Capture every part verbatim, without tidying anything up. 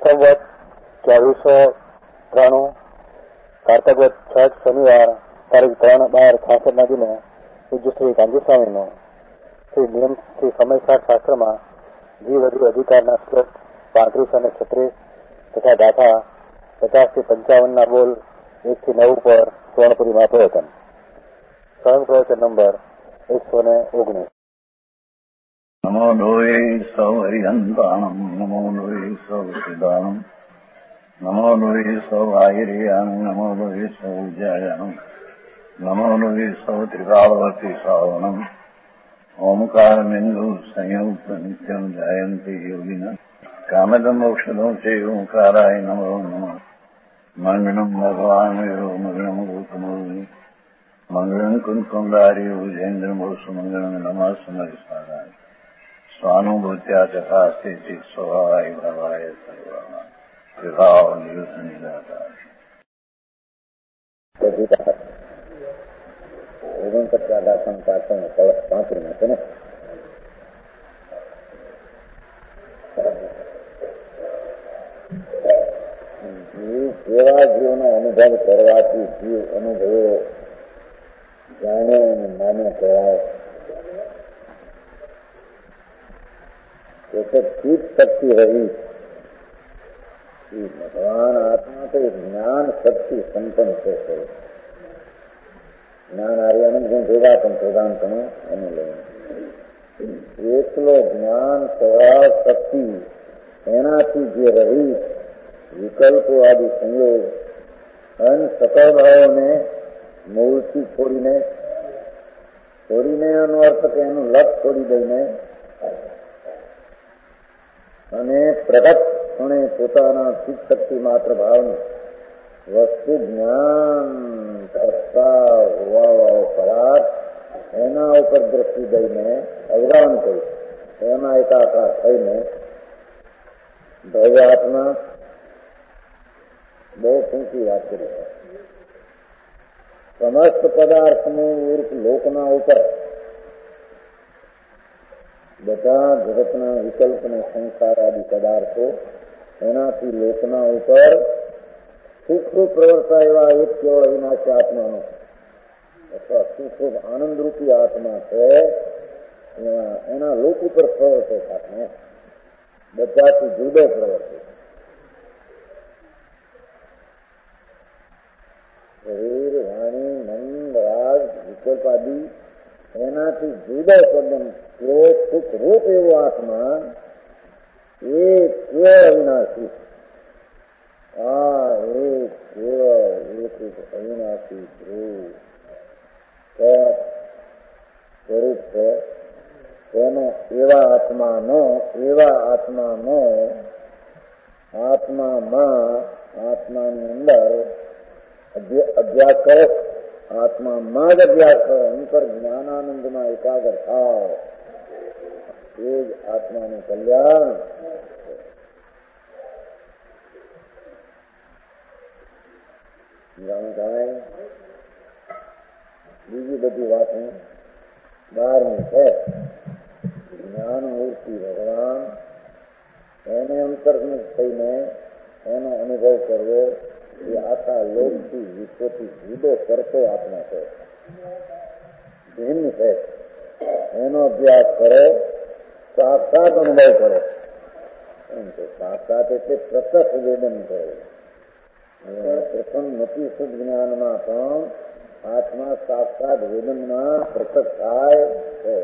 સંવત ચોવીસો ત્રાણું કારતક વધ છઠ શનિવાર તારીખ ત્રણ બાર છાસઠના દિને પૂજ્ય શ્રી કાંજી સ્વામીનો શ્રી નિયમ શ્રી સમયસાર શાસ્ત્રમાં જીવ અધિ અધિકારના શ્લોક પાંત્રીસ અને છત્રીસ તથા ગાથા પચાસ થી પંચાવનના બોલ એક થી નવ પર સ્વર્ણપુરીમાં પ્રવચન. સ્વયં પ્રવચન નંબર એકસો ને ઓગણીસ. નમો લોહે સૌ હરિહંતાણમ નમો લોહે સૌ સિદ્ધાણમ નમો લોહે સૌ આહિર્યાણમ નમો લોહે સૌ જયાણમ નમો લોહે સૌ ત્રિકાળવતી શ્રાવણમ ઓમકાર બિંદુ સંયુક્ત નિત્યમ જયંતિ યોગિના કામદમ મોક્ષદો છે ઓંકારાય નમો નમઃ. મંગળમ ભગવાન વિરો મંગળમ ગૌતમોર્મિ મંગળમ કુંકુમધારી વિજેન્દ્રમો સુમંગળમ નમઃ સમરિસ્વારાય સ્વાનુભૂત્યા તથા સ્થિતિ સ્વભાવાય ભાવાય સર્વમાં વિભાવ નિયુત નિરાકાર. ઓગણપચાસ દાસન પાછળ પાંત્રીમાં છે ને એવા જીવનો અનુભવ કરવાથી જીવ અનુભવો જાણે અને માને કહેવાય. ચિત્ત શક્તિ રહી ભગવાન આત્મા તો જ્ઞાન શક્તિ સંપન્ન છે. જ્ઞાન આર્યનું ગુણ ભેગા પણ પ્રધાન પણ એને લઈને એકલો જ્ઞાન સ્વભાવ શક્તિ એનાથી જે રહી વિકલ્પો આદિ સંયોગ અને સકળ ભાવોને મૂળથી છોડીને છોડીને એનો અર્થ કે એનું લક્ષ છોડી દઈને અને પ્રગટ ક્ષણે પોતાના ચિત્ત શક્તિ માત્ર ભાવને વસ્તુ જ્ઞાન કરતા હોવા પરાત એના ઉપર દ્રષ્ટિ દઈને અવગાન કરી એમાં એકાકાર થઈને ભવ્ય આત્મા બહુ ટૂંકી વાત કરી છે. સમસ્ત પદાર્થનું ઉર્ફ લોકના ઉપર બધા જગતના વિકલ્પને સંસાર આદિ પદાર્થો એનાથી લોકના ઉપર સુખરૂપ પ્રવર્તા એવા એક કેવળ અવિનાશી આત્માનો અથવા સુખરૂપ આનંદરૂપી આત્મા છે એના લોક ઉપર પ્રવર્તે સાથે બધાથી જુદો પ્રવર્તે. શરીર વાણી મન રાગ વિકલ્પ આદિ એનાથી જુદો પદન એવો સુખરૂપ એવો આત્મા એ કેવળ અવિનાશી આ એક કેવળ એક અવિનાશી ધ્રુવ સ્વરૂપ છે. તેનો એવા આત્માનો એવા આત્માનો આત્મામાં આત્માની અંદર અભ્યાસ કરો. આત્મામાં જ અભ્યાસ કરો. અંતર જ્ઞાનાનંદમાં એકાગ્ર થાવ. એ જ આત્માનું કલ્યાણ. થાય બીજી બધી વાતો બહારની છે. જ્ઞાન મૂર્તિ ભગવાન એને અંતર્મુખ થઈને એનો અનુભવ કરવો એ આખા લોકથી વિશ્વથી જુદો કરતો આત્મા છે, ભિન્ન છે. એનો અભ્યાસ કરો, સાક્ષાત અનુભવ કરો. એમ કે સાક્ષાત એટલે પ્રત્યક્ષ વેદન કરો. પ્રથમ નતી શુદ્ધ જ્ઞાનમાં પણ આત્મા સાક્ષાત વેદનમાં પ્રત્યક્ષ થાય છે.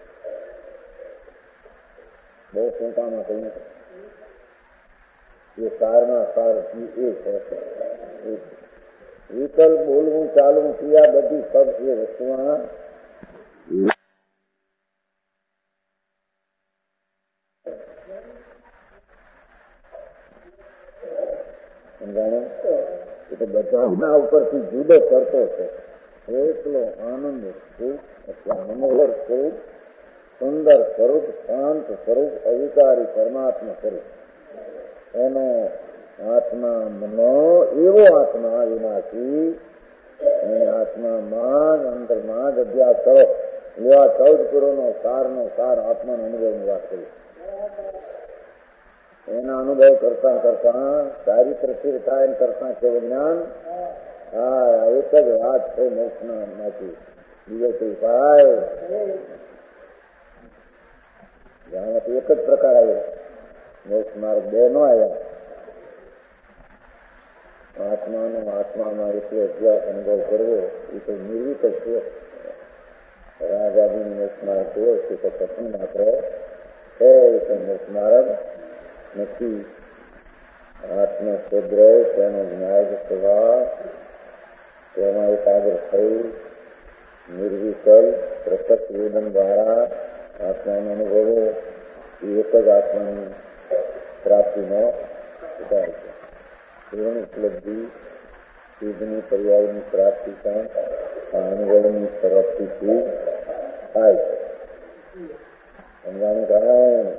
બહુ ટૂંકામાં કહ્યું એ સારના સારથી એ છે. વિકલ્પ બોલવું ચાલવું ક્રિયા બધી સબ એ વસ્તુમાં સમજાણો એટલે બધા ઉપરથી જુદો કરતો છે. એકલો આનંદ સુખ અથવા મનોહર સ્વરૂપ, સુંદર સ્વરૂપ, શાંત સ્વરૂપ, અવિકારી પરમાત્મા સ્વરૂપ એનો આત્મા મનો એવો આત્મા વિનાશી એ આત્મામાં જ અંતરમાં જ અભ્યાસ કરો. એવા ચૌદ પુરોનો સારનો સાર આત્માનો અનુભવની વાત કરી. એના અનુભવ કરતા કરતા ચારિત્ર સ્થિર થાય કરતા કેવું જ્ઞાન. હા, એક જ વાત છે મોક્ષના માંથી, બીજો કોઈ ઉપાય જાણવાથી એક જ પ્રકાર આવ્યો. મોક્ષ માર્ગ બે નો આવ્યા. આત્માનો આત્મામાં એટલો અભ્યાસ અનુભવ કરવો એ તો નિર્વિક જ છે. રાજાની મોક્ષ માર્ગ થયો છે તો કથન માત્ર છે, એ તો મોક્ષ માર્ગ નથી. આત્મક્ષેત્ર તેનો જ્ઞાન સ્વભાવ તેમાં એકાગ્ર થઈ નિર્વિકલ પ્રત્યક્ષ વેદન દ્વારા આત્માનો અનુભવો એ એક જ આત્માની પ્રાપ્તિનો ઉપાય છે. એની ઉપલબ્ધિ સિદ્ધની પર્યાયની પ્રાપ્તિ પણ આ અનુભવની તરફથી થાય છે. સમજાનું કારણ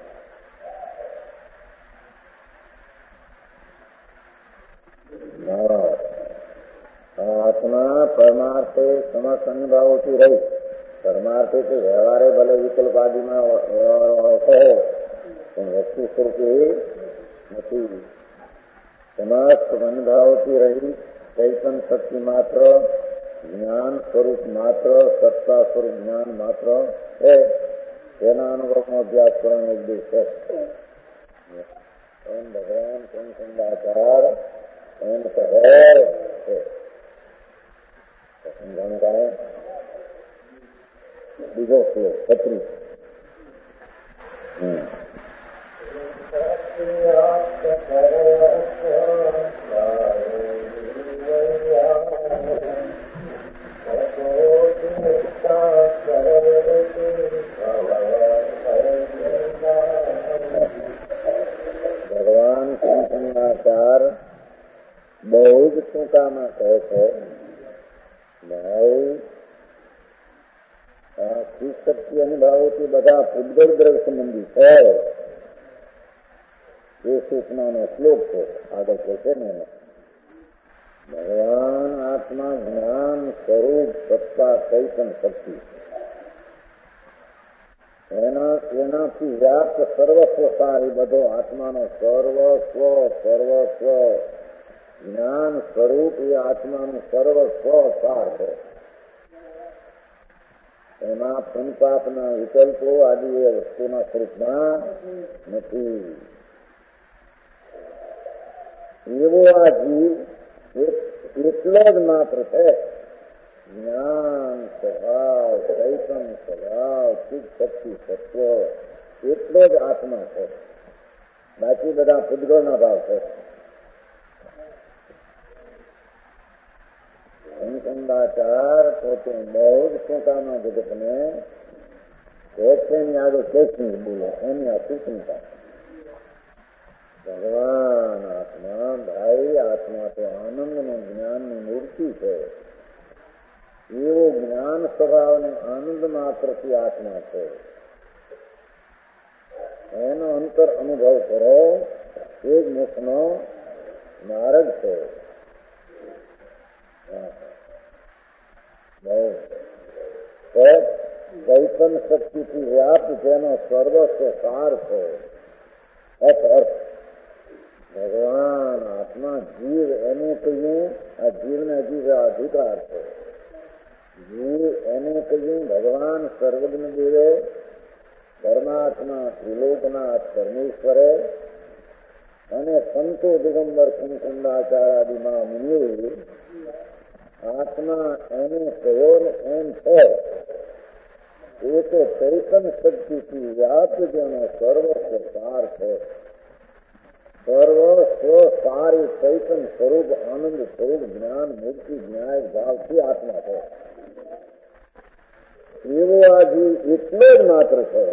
આત્મા પરમાર્થે સમસ્ત અનુભાવોથી રહી. પરમાર્થે તો વ્યવહારે ભલે વિકલ્પ આદિમાં કહે પણ વસ્તુ સ્વરૂપે નથી. સમસ્ત અનુભાવોથી રહી ચૈતન શક્તિ માત્ર, જ્ઞાન સ્વરૂપ માત્ર, સત્તા સ્વરૂપ જ્ઞાન માત્ર છે. તેના અનુભવનો અભ્યાસ કરવાનો ઉદ્દેશ છે. એમ ભગવાન સંદાચાર એમ કહે છે. બીજો શ્લોક છત્રીસ. ભગવાન સંદાચાર બહુ જ ટૂંકામાં કહે છે, ભાઈ આ શક્તિ અનુભાવોથી બધા પૂતગળ દ્રવ્ય સંબંધી છે. એ સૂચનાનો શ્લોક છે. આગળ કહે છે ને ભગવાન આત્મા જ્ઞાન સ્વરૂપ સત્તા ચૈતન શક્તિ એના એનાથી વ્યાપ્ત સર્વસ્વ સાર. એ બધો આત્માનો સર્વસ્વ સર્વસ્વ જ્ઞાન સ્વરૂપ એ આત્માનું સર્વસ્વ સાર છે. એમાં પુનપાપના વિકલ્પો આદિ એ વસ્તુના સ્વરૂપમાં નથી. એવો આ જીવ એટલો જ માત્ર છે. જ્ઞાન સ્વભાવ, ચૈતન સ્વભાવ, ચિત્ત શક્તિ સત્વ એટલો જ આત્મા છે. બાકી બધા પૂતગળના ભાવ છે. સંદાચાર પોતે બહુ જ ટૂંકામાં જગતને આગળ કેસની બોલે એની આ સૂચનતા. ભગવાન આત્મા, ભાઈ આત્મા તો આનંદનું જ્ઞાનની મૂર્તિ છે. એવો જ્ઞાન સ્વભાવ ને આનંદ માત્રથી આત્મા છે. એનો અંતર અનુભવ કરો એ જ મોક્ષનો માર્ગ છે. ચૈતન શક્તિથી વ્યાપ્ત જેનો સર્વસ્વ સાર છે. અર્થ ભગવાન આત્મા જીવ એને કહીએ. આ જીવને જીવ અધિકાર છે. જીવ એને કહીએ ભગવાન સર્વજ્ઞ દેવે પરમાત્મા ત્રિલોકનાથ પરમેશ્વરે અને સંતો દિગંબર કુંકુંડાચાર્યાદિમાં મુનિઓ આત્મા એને કયો ને એમ છે. એ તો ચૈતન શક્તિથી વ્યાપ્ત જેનો સર્વસ્વ સાર છે. સર્વસ્વ સારી ચૈતન સ્વરૂપ આનંદ સ્વરૂપ જ્ઞાન મુક્તિ ન્યાય ભાવથી આત્મા છે. એવો આ જીવ એટલો જ માત્ર છે.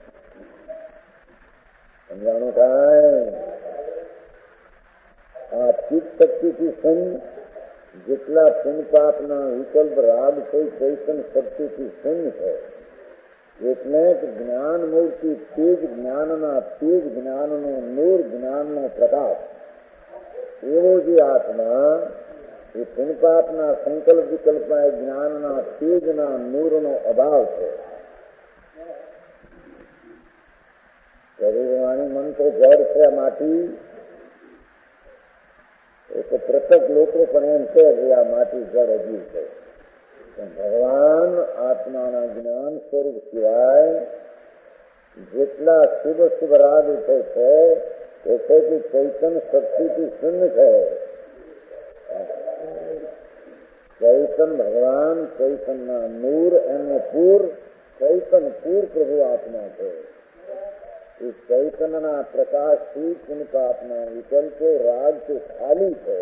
સમજાણું કાંઈ? આ ચિત્ત શક્તિથી સંગ જેટલા પુણ્યપાપના વિકલ્પ રાગ કોઈ ચૈતન શક્તિથી શૂન્ય છે. એટલે જ જ્ઞાન મૂર્તિ તેજ જ્ઞાનના તેજ જ્ઞાનનો નૂર જ્ઞાનનો પ્રકાશ એવો જે આત્મા એ પુણ્યપાપના સંકલ્પ વિકલ્પના જ્ઞાનના તેજના નૂરનો અભાવ છે. શરીરવાણી મન તો જળ છે માટી, એ તો પ્રત્યેક લોકો પણ એમ છે કે આ માટી જળ અજીવ છે. ભગવાન આત્માના જ્ઞાન સ્વરૂપ સિવાય જેટલા શુભ શુભ રાગ ઉઠે છે એ છે કે ચૈતન શક્તિથી શૂન્ય છે. ચૈતન ભગવાન ચૈતનના નૂર એમનું પૂર, ચૈતન પૂર પ્રભુ આત્મા છે. એ ચૈતનના પ્રકાશથી પુનપાપના વિકલ્પો રાગથી ખાલી છે.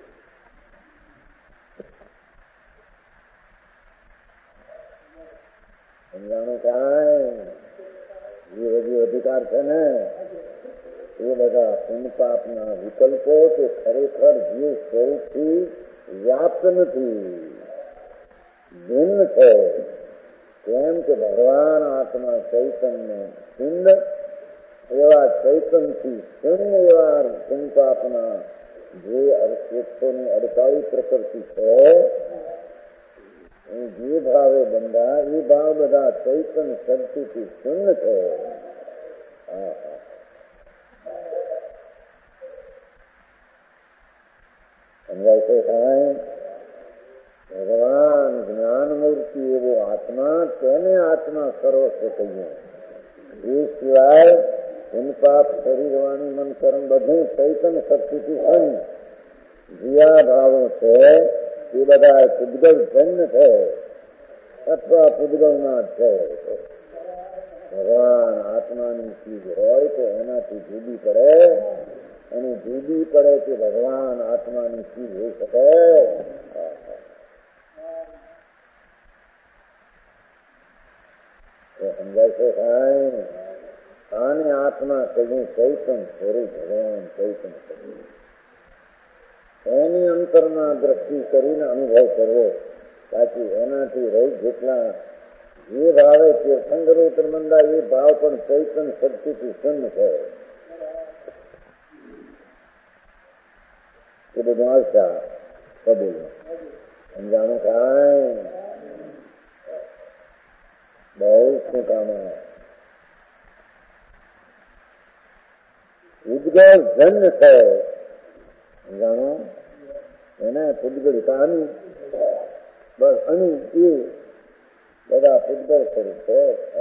સમજાણું કાંઈ જે બધી અધિકાર છે ને એ બધા પુનપાપના વિકલ્પો તે ખરેખર જીવ સ્વરૂપથી વ્યાપ્ત નથી, ભિન્ન છે. કેમ કે ભગવાન આત્મા ચૈતન્ય પિંડ એવા ચૈતનથી શૂન્ય એવા પુનપાપના જે એકસોની અડતાલીસ પ્રકૃતિ છે જે ભાવે બંધા એ ભાવ બધા ચૈતન શક્તિથી શૂન્ય છે. સમજાય છે કાંઈ? ભગવાન જ્ઞાન મૂર્તિ એવો આત્મા, તેને આત્મા સર્વસ્વ કહીએ. એ સિવાય પુનપાપ શરીર વાણી મન કર્મ બધું ચૈતન શક્તિથી શૂન્ય. જીયા ભાવો છે એ બધા પૂદગલ જન્મ છે અથવા પૂદગલના છે. ભગવાન આત્માની ચીજ હોય તો એનાથી જુદી પડે, અને જુદી પડે કે ભગવાન આત્માની ચીજ હોઈ શકે. સમજાય છે ભાઈ? આને આત્મા કહ્યું ચૈતન સ્વરૂપ ભગવાન ચૈતન સ્વરૂપ. એની અંતરમાં દ્રષ્ટિ કરીને અનુભવ કરવો, બાકી એનાથી રહી જેટલા જે ભાવે તીર્થંકરો ઉત્તરમંદા એ ભાવ પણ ચૈતન શક્તિથી શૂન્ય છે. એ બધું આવતા કબૂલ સમજાણું કાંઈ બહુ શું કામ ઉદ્ગલ જન્મ છે. જાણો એને પૂદગલ કહાની બસ અણી એ બધા પૂદગલ સ્વરૂપ છે.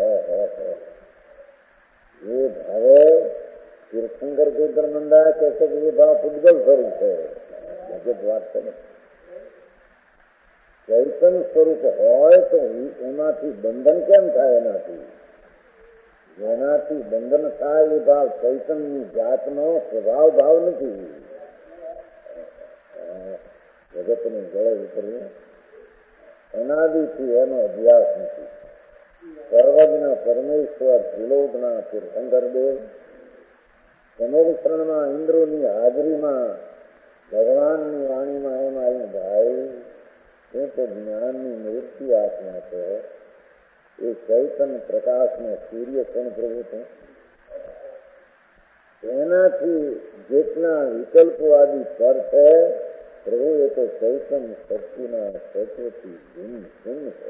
એ ભાવે તીર્થંકર ગોદર મંદા કે છે કે એ ભાવ પૂદગલ સ્વરૂપ છે. જગત વાત છે ને ચૈતન સ્વરૂપ હોય તો એમાંથી બંધન કેમ થાય? એનાથી જેનાથી બંધન થાય એ ભાવ ચૈતનની જાતનો સ્વભાવ ભાવ નથી. જગતને ગળે ઉતરવું અનાદિથી એનો અભ્યાસ નથી. સર્વજ્ઞ પરમેશ્વર ત્રિલોકના તીર્થંકર દેવ સમોક્ષણમાં ઇન્દ્રોની હાજરીમાં ભગવાનની વાણીમાં એમ આવ્યું ભાઈ એ તો જ્ઞાનની મૂર્તિ આત્મા છે. એ ચૈતન પ્રકાશનો સૂર્ય કોણ પ્રભુ છે? એનાથી જેટલા વિકલ્પો આદિ પર છે પ્રભુ એ તો ચૈતન શક્તિના તત્વથી ભિન્ન ભિન્ન છે.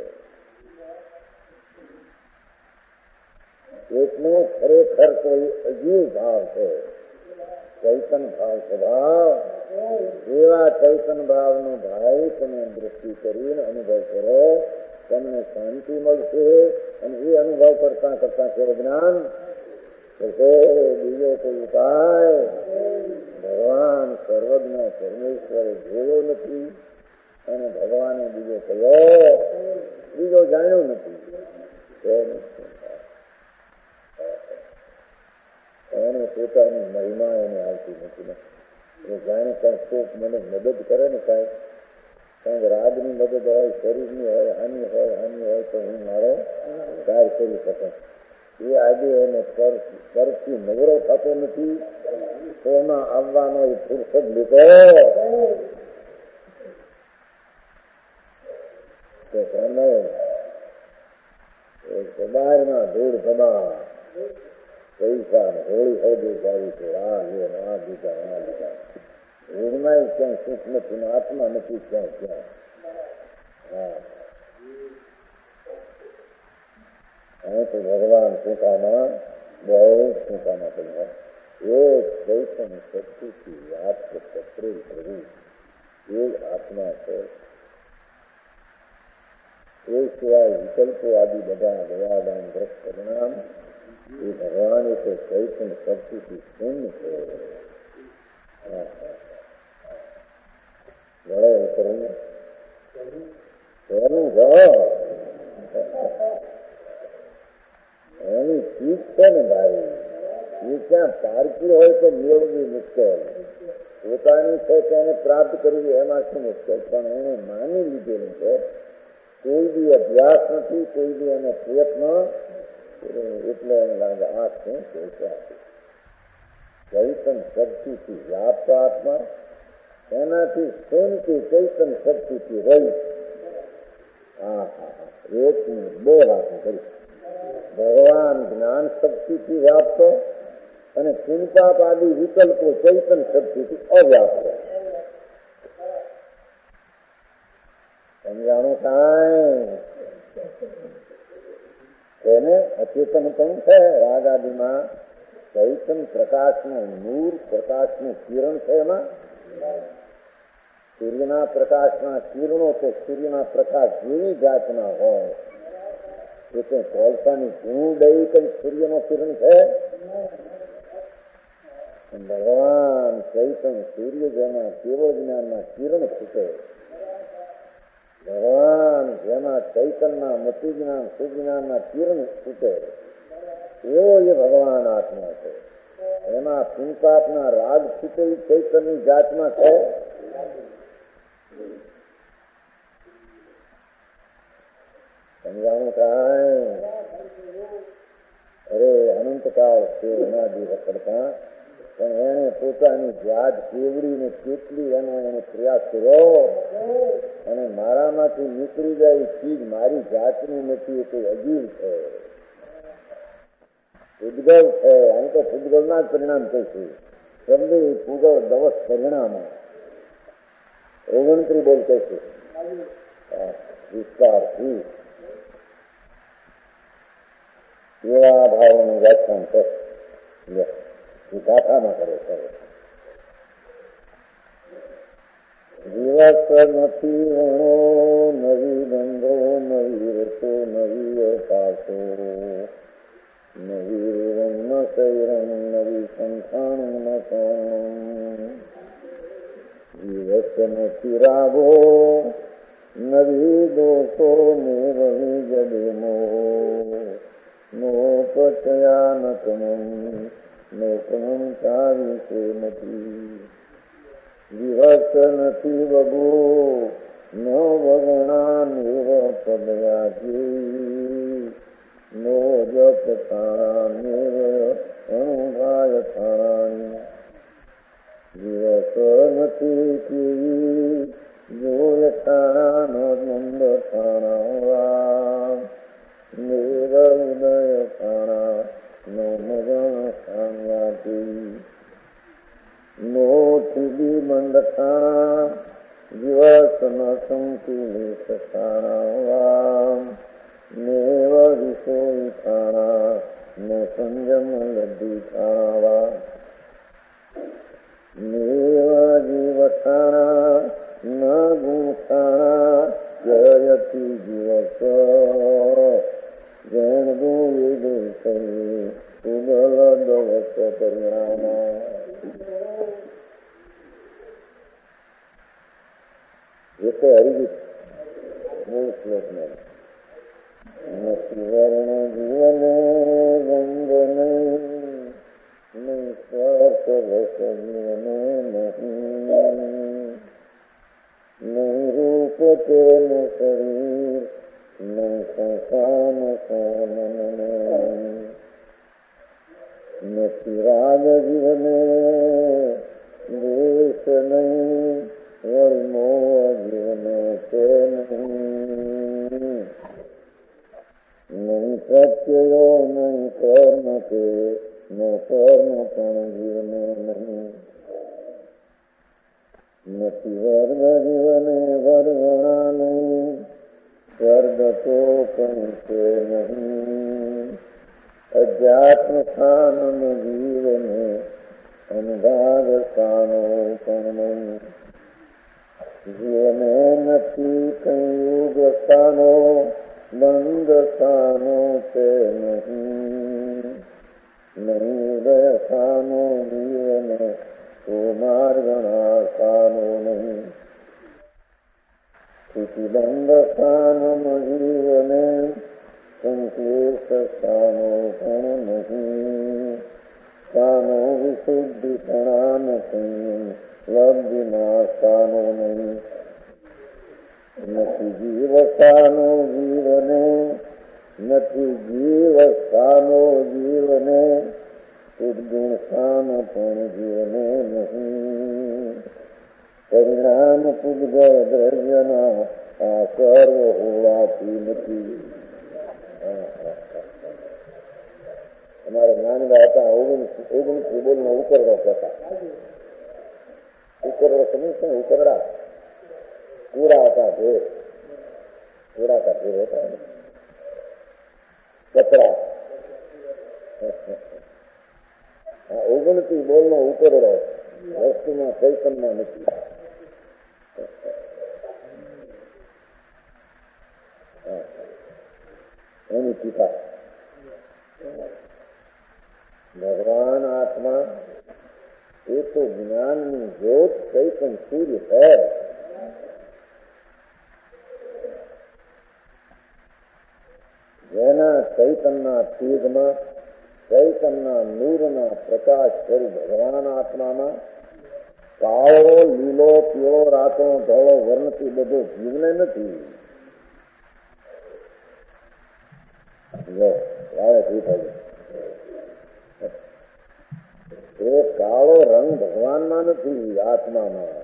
એટલો ખરેખર કોઈ અજીવ ભાવ છે, ચૈતન ભાવ સ્વભાવ. એવા ચૈતન ભાવનો ભાઈ તમે દૃષ્ટિ કરીને અનુભવ કરો, તમને શાંતિ મળશે. અને એ અનુભવ કરતા કરતા કેવું જ્ઞાન બીજો કોઈ ઉપાય ભગવાન સર્વજ્ઞ પરમેશ્વર જોયો નથી, અને ભગવાને બીજો કયો બીજો જાણ્યો નથી. એને પોતાની મહિમા એને આવતી નથી. એ જાણે કઈ કોક મને મદદ કરે ને કાંઈ કારણ કે રાગની મદદ હોય, શરીરની હોય, હાનિ હોય હાનિ હોય તો હું મારો કાર્ય કરી શકું. એ આજે એને પરથી નવરો થતો નથી. તો એમાં આવવાનો એ ફુરસદ લીધો તો તમે બહારમાં ધૂળ ધમા પૈસા ને હોળી હોદી જાવી છે. આ લે આ દીધા આ લીધા એમાં ક્યાંય સુખ નથી ને આત્મા નથી ક્યાંય ક્યાં. હા અહીં તો ભગવાન ટૂંકામાં બહુ ટૂંકામાં કહ્યું એક ચૈતન્ય શક્તિથી વ્યાપ્ત સત્રેલ પ્રભુ એ આત્મા છે. એ સિવાય વિકલ્પો આદિ બધા દયાદાન વ્રત પરિણામ એ ભગવાન એ તો ચૈતન્ય શક્તિથી શૂન્ય છે. વળે કરું એનું ઘર એની ચીજ છે ને ભાઈ, એ ક્યાં પારકી હોય તો મેળવવી મુશ્કેલ, પોતાની છે તેને પ્રાપ્ત કરવી એમાં શું મુશ્કેલ, પણ એને માની લીધેલું છે. કોઈ બી અભ્યાસ નથી, કોઈ બી એને પ્રયત્ન, એટલે એમ લાગે આ શું છે. ચૈતન શક્તિથી વ્યાપ્ત આત્મા, એનાથી શૂન્યથી ચૈતન શક્તિથી રહી. હા હા હા એક મિનિટ બે વાતો કરી. ભગવાન જ્ઞાન શક્તિથી વ્યાપ્ત અને ચિંતાપ આદિ વિકલ્પો ચૈતન શક્તિથી અવ્યાપ્ત. સમજાણું કાંઈ? એને અચેતન પણ છે. રાગ આદિમાં ચૈતન પ્રકાશનું નૂર, પ્રકાશનું કિરણ છે. એમાં સૂર્યના પ્રકાશના કિરણો તો સૂર્યના પ્રકાશ જેવી જાતના હોય. એટલે કોલસાની ધૂળ દઈ કઈ સૂર્યનો કિરણ છે. ભગવાન ચૈતન સૂર્ય જેમાં કેવળ જ્ઞાનના કિરણ છૂટે, ભગવાન જેમાં ચૈતનના મતિ જ્ઞાન સુજ્ઞાનના કિરણ છૂટે, એવો એ ભગવાન આત્મા છે. એમાં પુંપાપના રાગ છૂટે ચૈતનની જાતમાં છે. સમજાણું કાંઈ? અરે અનંતકાળ છે એનાથી રખડતા, પણ એને પોતાની જાત કેવડીને કેટલી એનો એને પ્રયાસ કર્યો, અને મારામાંથી નીકળી જાય ચીજ મારી જાતની નથી, એ કોઈ અજીવ છે, પૂજગલ છે. અહીં તો પૂજગલના જ પરિણામ કહીશું. શબ્દ પૂગલ દવસ પરિણામ ઓગણત્રી બોલ કહીશું વિસ્તારથી. એવા ભાવનું વ્યાખ્યાન છે. ગાથામાં કરે છે. દિવસ નથી વણો નવી ગંગો, નવી રસો નવી અવકાશો, નવી રંગ શૈરમ નવી સંખાણ ન. દિવસ નથી રાગો નવી દોષો નિરવી જડેમો, નોપચયાનકમમ નોકમમ ચાવીશે નથી. દિવસ નથી વગો ન વગણા નિર પદયાજી, નો જપ થાણા નિર અણુભાય થાણાની. દિવસ નથી કેવી જોય થાણા નો મંદ થાણા, નિર ઉદય થાણા નો મગણ સામ્યાથી. નો થીલી મંદ થાણા દિવસ ન સંકિલેશ થાણા, નેવ વિષોઈ થાણા નો સંયમ લબ્ધી થાણા. નેવ જીવ થાણા ન ગુણ થાણા જયથી દિવસ, જૈન ગોવિદ સુગલ દવસ પરિણામ. એ તો હરિગીત મૂળ શ્લોક ને નથી વર્ણ જીવને રંગ નહીં, નહીં સ્વાર્થ રસ જીવને નહીં, નહીં રૂપ તેન શરીર, નહીં સંસાન સોન નહીં. નથી રાગ જીવને દેશ નહીં, વળમો જીવને છે નહીં. નહીં પ્રત્યયો નહીં કર્મ કે નો કર્મ પણ જીવને નહીં. નથી વર્ગ જીવને વર્ગણા નહીં, સ્વર્ગ તો કઈ છે નહીં. અધ્યાત્મ સ્થાન જીવને જીવને નથી કઈ યુગ સ્થાનો બંધ સ્થાનો છે નહીં નહીં સ્થાનો જીવને કુમાર ગણા સ્થાનો નહીં સ્થિતિબંધ સ્થાનો જીવને સંકેત સ્થાનો પણ નહીં સ્થાનો વિશુદ્ધિ પ્રણામ સંયમ લબ્ધિના સ્થાનો નહીં નથી જીવ સ્થાનો જીવને નથી જીવ સ્થાનો જીવને સદગુણ સ્થાન પણ જીવને નહીં પરિણામ પૂજગ દ્રવ્યના આ સર્વ હોવાથી નથી. અમારે જ્ઞાનીબા હતા ઓગણીસ ઓગણીસ બોલ નો ઉકરડો હતા. ઉકરડો સમજ છે ને ઉકરડા પૂરા હતા ઢેર પૂરા હતા ઢેર હતા કચરા. ઓગણતી બોલ નો ઉકરડો વસ્તુમાં ચૈતનમાં નથી. એની ટીકા भगवान आत्मा ये तो ज्ञान में ज्योत चैतन सूर्य है. જેના ચૈતનના તેજમાં ચૈતનના નૂરના પ્રકાશ સ્વરૂપ ભગવાન આત્મામાં કાળો લીલો પીળો રાતો ધોળો વર્ણથી બધો જીવને નથી. એ કાળો રંગ ભગવાનમાં નથી આત્મામાં.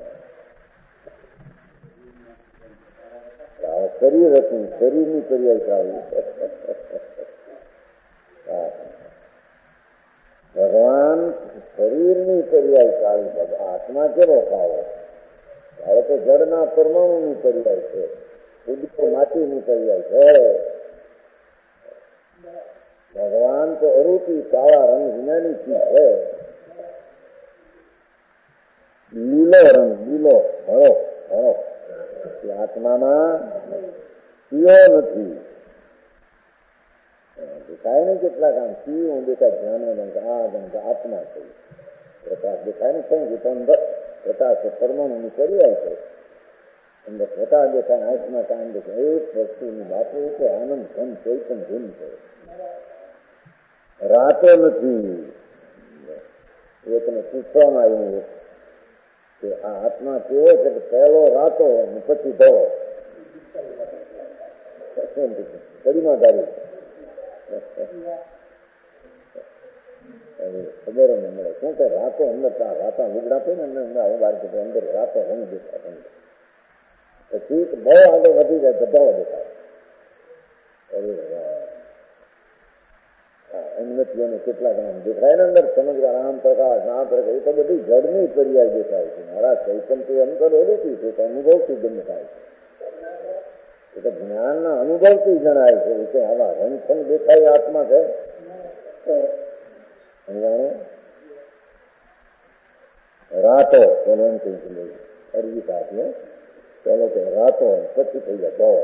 શરીર હતું શરીરની પર્યાય કાળું. ભગવાન શરીરની પર્યાય કાળું. આત્મા કેવો કાળો? કાળો તો જળના પરમાણુની પર્યાય છે. ઉદકો માટીની પર્યાય છે. ભગવાન તો અરૂપી કાળા રંગ વિનાની ચીજ છે. લીલો રંગ લીલો હળો હળો આત્મામાં પીળો નથી. દેખાય ને કેટલાક આમ પીવું દેખાય ધ્યાન આ ગંધ આત્મા છે. પ્રકાશ દેખાય ને કઈ અંદર પ્રકાશ પરમાણુની પર્યાય છે. અંદર પ્રકાશ દેખાય આંખમાં કામ દેખાય એક વસ્તુની બાપુ છે. આનંદ ધન ચૈતન ધૂન છે. રાતો નથી. એ તમે પૂછવામાં આવ્યું કે આ આત્મા કેવો છે કે પહેલો રાતો પછી ધોળો કડીમાં ધારી ખબર ને મળે શું કે રાતો અંદર રાતા લુગડા થઈ ને અંદર બહાર અંદર રાતો રંગ દેખાય. પછી બહુ આગળ વધી જાય તો ધોળો દેખાય. અન્નતિઓને કેટલા ગામ દેખાય ને અંદર સમગ્ર રામ પ્રકાશ રામ પ્રકાશ એ તો બધી જળની પર્યાય દેખાય છે. મારા ચૈતન તો અંતર ઓળખી છે તો અનુભવથી ગમે થાય છે. એ તો જ્ઞાનના અનુભવથી જણાય છે કે આવા રંગફંગ દેખાય આત્મા છે. રાતો પેલો એમ કહી છે અરજી સાથે પેલો કે રાતો પછી થઈ જાય બહુ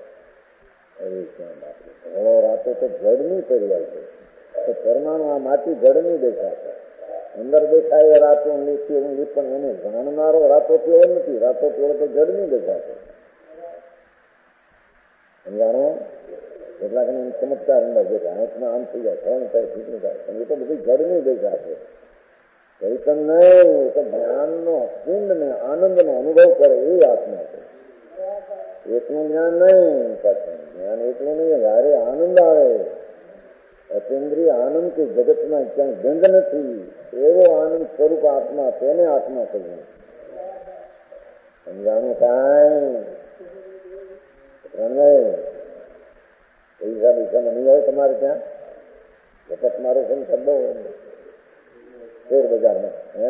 ધોળો રાતો તો જળની પર્યાય છે. તો પરમાણુ આ માટી જળની દેખાશે. અંદર દેખાય રાતો નીચે ઊંઘી પણ એને જાણનારો રાતો પીળો નથી. રાતો પીળો તો જળની દેખાશે. સમજાણો? કેટલાક ને ચમત્કાર અંદર દેખાય આંખમાં આમ થઈ જાય ફોન થાય છૂટું થાય પણ એ તો બધી જળની દેખાશે. ચૈતન નહીં. એ તો જ્ઞાનનો પિંડ ને આનંદનો અનુભવ કરે એ આત્મા છે. એટલું જ્ઞાન નહીં. પાછું જ્ઞાન એટલું નહીં. હારે આનંદ આવે. અતિન્દ્રિય આનંદ કે જગતમાં ક્યાંય ગંધ નથી. એવો આનંદ સ્વરૂપ આત્મા તેને આત્મા કહીએ. સમજાણું કાંઈ પ્રણય પૈસા પૈસા નહીં આવે તમારે ત્યાં જગત મારો છે ને શબ્દો શેર બજારમાં હે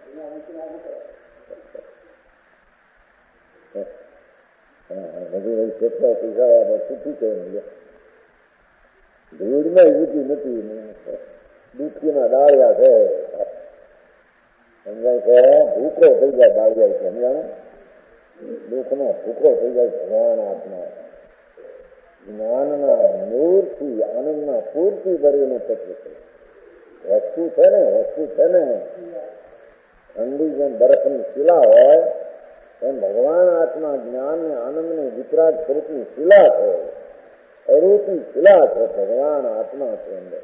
બધી કેટલા પૈસા વાળા સુખી છે. ધૂળમાં યુતિ નથી. દુઃખીના ડાળિયા છે. સમજાય છે ભૂખો થઈ જાય ડાળિયા છે. સમજાણું દુઃખનો ભૂખો થઈ જાય ભગવાન આત્મા જ્ઞાનના નૂરથી આનંદના પૂરથી ભરીને તત્વ છે. વસ્તુ છે ને વસ્તુ છે ને ઠંડી જેમ બરફની શિલા હોય એમ ભગવાન આત્મા જ્ઞાન ને આનંદ ને વિતરાગ સ્વરૂપની શિલા છે. અરૂપી શિલા છે ભગવાન આત્મા છે અંદર.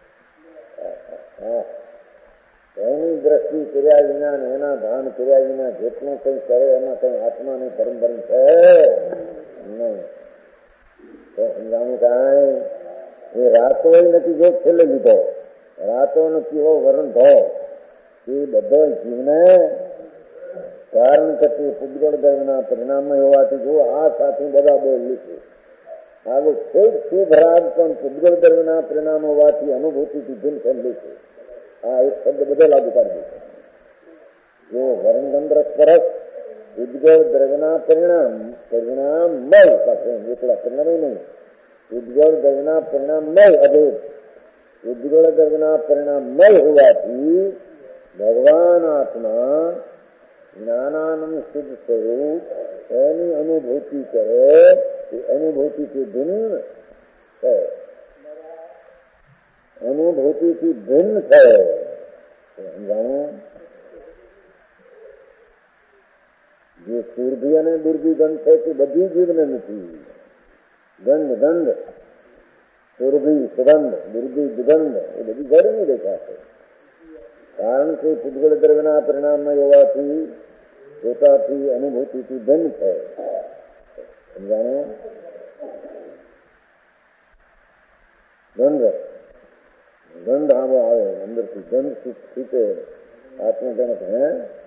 એની દ્રષ્ટિ કર્યા વિના ને એના ભાન કર્યા વિના જેટલું કઈ કરે એમાં કઈ આત્માની પરમપરી છે નહીં. તો સમજાણું કાંઈ એ રાતો નથી જો છેલ્લે લીધો રાતો નથી એવો વરણ ધો એ બધો જીવને કારણ કે પૂજગળ દર્દના પરિણામમાં હોવાથી જો આ સાથે બધા બોલ લીધું આવો ખૂબ શુભ રાગ પણ પૂજગળ દર્દના પરિણામ હોવાથી અનુભૂતિથી ભિન્ન થયેલી છે. આ એક શબ્દ બધે લાગુ પાડી દે. જો વરણગંધ્ર સ્પરસ ઉદ્ગળ દ્રવ્યના પરિણામ પરિણામમય પાસે એકલા પરિણામ નહીં ઉદ્ગળ દ્રવ્યના પરિણામમય અભેદ ઉદ્ગળ દ્રવ્યના પરિણામમય હોવાથી ભગવાન આત્મા જ્ઞાનાનંદ શુદ્ધ સ્વરૂપ એની અનુભૂતિ કરે એ અનુભૂતિથી ભિન્ન છે. અનુભૂતિથી ભિન્ન છે. જાણો જે સુરભી અને દુર્ભી ગંધ છે તે બધી જીવને નથી. ગંધ ગંધ સુરભી સુગંધ દુર્ભી દુર્ગંધ એ બધી જડની દેખાશે. કારણ કે પૂજગળ દ્રવ્યના પરિણામમાં હોવાથી પોતાથી અનુભૂતિથી ભિન્ન છે. સમજાણો ગંધ ગંધ આવો આવે અંદરથી ગંધ છૂટે આત્મજનક હે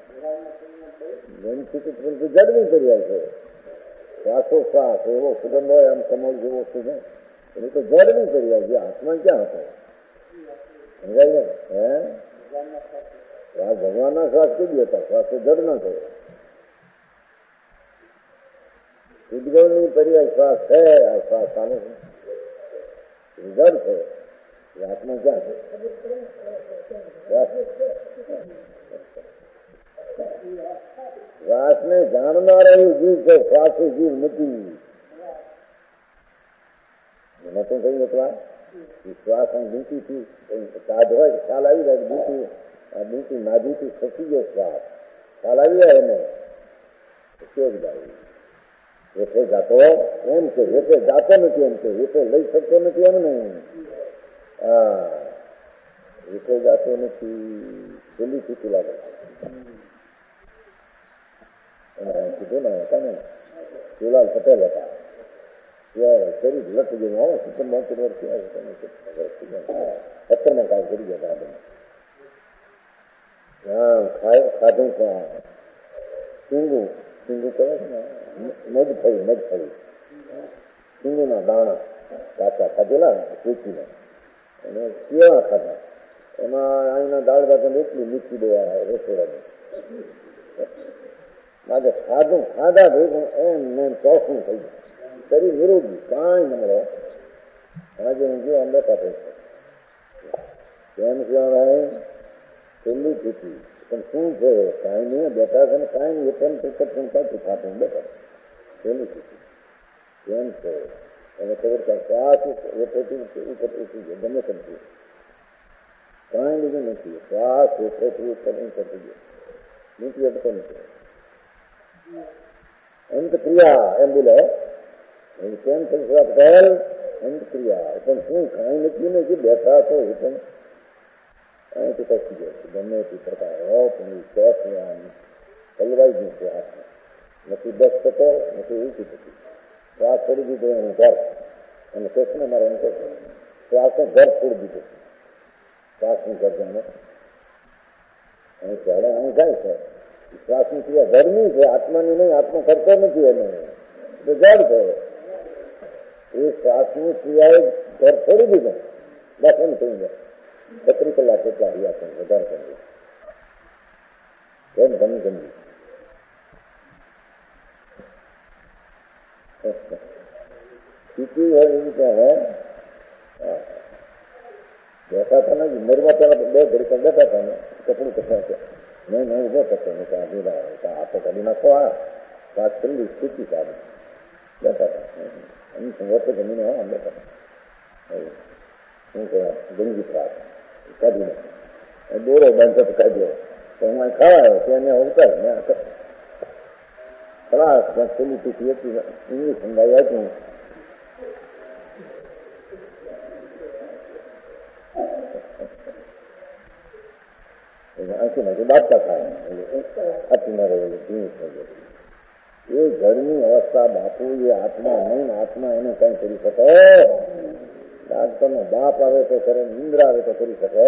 ગંધ છૂટે પરંતુ જડવી કર્યા છે. શ્વાસોશ્વાસ એવો સુગંધ હોય આમ કમળ જેવો સુગંધ એની તો જડવી કર્યા છે. આત્મા ક્યાં હતો સમજાય ને હે શ્વાસ ભગવાનના શ્વાસ કઈ હતા શ્વાસ તો જડ ના થયો. ઉદ્ગળની પર્યાય શ્વાસ છે આ શ્વાસ ચાલે છે જડ છે. આત્મા ક્યાં છે શ્વાસ ને જાણનાર એવું જીવ છે. શ્વાસ જીવ નથી. મને તો કહ્યું અથવા શ્વાસ ડૂંટીથી સાધ હોય ખ્યાલ આવી જાય ડૂંટી આ ડૂંટી નાભીથી ખસી ગયો શ્વાસ ખ્યાલ આવી જાય એને કેવું જાય એટલે જાતો એમ કે એટલે જાતો નથી એમ કે એટલે લઈ શકતો નથી એમ નહીં. હા એટલે જાતો નથી છેલ્લી સ્થિતિ લાગે કીધું ને હતા ને શિવલાલ પટેલ હતા શરીર લટ જેવું આવો સિત્તેર બોતેર વર્ષ સત્તરમાં કામ કરી ગયા હતા. હા ખાધું સિંગુ સિંગુ કહે છે ને મગફળી મગફળી સિંગુના દાણા કાચા ખાધેલા ચૂકીને અને કેવા ખાધા એમાં અહીંના દાળ ભાત એટલી મીઠી દેવા રસોડાની માટે ખાધું ખાધા ભેગું એમ ને ચોખ્ખું થઈ ગયું. શરીર નિરોગી કાંઈ ન મળે. આજે હું જો અંદર કાપે છે કેમ કહેવાય છેલ્લી ચૂકી પણ શું છે કાંઈ નહીં બેઠા છે ને કાંઈ નહીં પણ પણ કાંઈ ખાતું બેઠા છેલ્લી ચૂકી કેમ છે એને ખબર કે શ્વાસ એ પોતી ઉપરથી છે ગમે તેમ છે કાંઈ લીધું નથી. શ્વાસ એ પોતી ઉપર કરતી ગયો નીતિ અટતો નથી. અંત ક્રિયા એમ બોલે કેમ થશે પટેલ અંત ક્રિયા પણ શું કાંઈ નથી ને કે બેઠા તો એ પણ અહીંથી કશી ગયો ગમે તે પ્રકાર હો પણ શ્વાસ હલવાઈ ગયું છે હાથમાં નથી દસ થતો નથી ઊંચી થતી. શ્વાસ છોડી દીધો એનું ઘર અને કૃષ્ણ મારે એમ કહે શ્વાસનું ઘર છોડી દીધું. શ્વાસનું ઘર જાણે અહીં ચાલે અહીં જાય છે. શ્વાસની ક્રિયા ઘરની છે આત્માની નહીં. આત્મા કરતો નથી એને તો જડ છે. એ શ્વાસની ક્રિયાએ ઘર છોડી દીધું બસ એમ થઈ જાય. છત્રીસ કલાક એટલા રહ્યા છે વધારે કરી કેમ ગમી ગમી સ્થિતિ હોય એવી રીતે હે બેઠા હતા ને મરવા પેલા બે ઘડી પર બેઠા હતા ને કપડું કપડા છે નહીં નહીં ઉભો થતો ને ત્યાં જુદા આ તો કાઢી નાખો આ છેલ્લી સ્થિતિ સારી બેઠા હતા વચ્ચે જમીને આમ બેઠા શું કહેવાય ગંજી ત્રાસ કાઢીને દોરો બાંધો કાઢ્યો તો હું ખાવાયો તેને ઉતાર ને ખલાસ ત્યાં છેલ્લી સ્થિતિ હતી ઇંગ્લિશ સમજાવી હતું આંખીમાં જે બાપતા થાય આથી મારે એ ઘરની અવસ્થા બાપુ એ આત્મા નહીં આત્મા એને કઈ કરી શકે ડાક્ટરનો બાપ આવે તો કરે નિંદ્રા આવે તો કરી શકે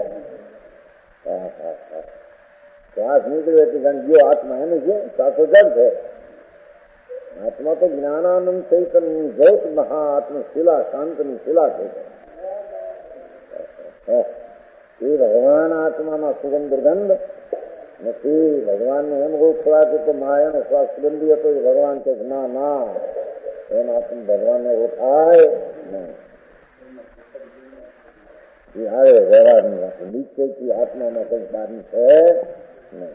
શ્વાસ નીકળે એટલે જાણ ગયો આત્મા એને છે સાચો જગ છે આત્મા તો જ્ઞાનાનંદ ચૈતન્યની જ્યોત મહાઆત્મ શિલા શાંતની શિલા છે એ ભગવાન આત્મામાં સુગંધ દુર્ગંધ નથી. ભગવાનને એમ ઓળખવાતું તો માયાનો શ્વાસ સુગંધી હતો એ ભગવાન કે ના ના એમ આત્મ ભગવાનને ઓળખાય નહીં. એ આવે વ્યવહારની વાત નિશ્ચયથી આત્મામાં કંઈક બહારની છે નહીં.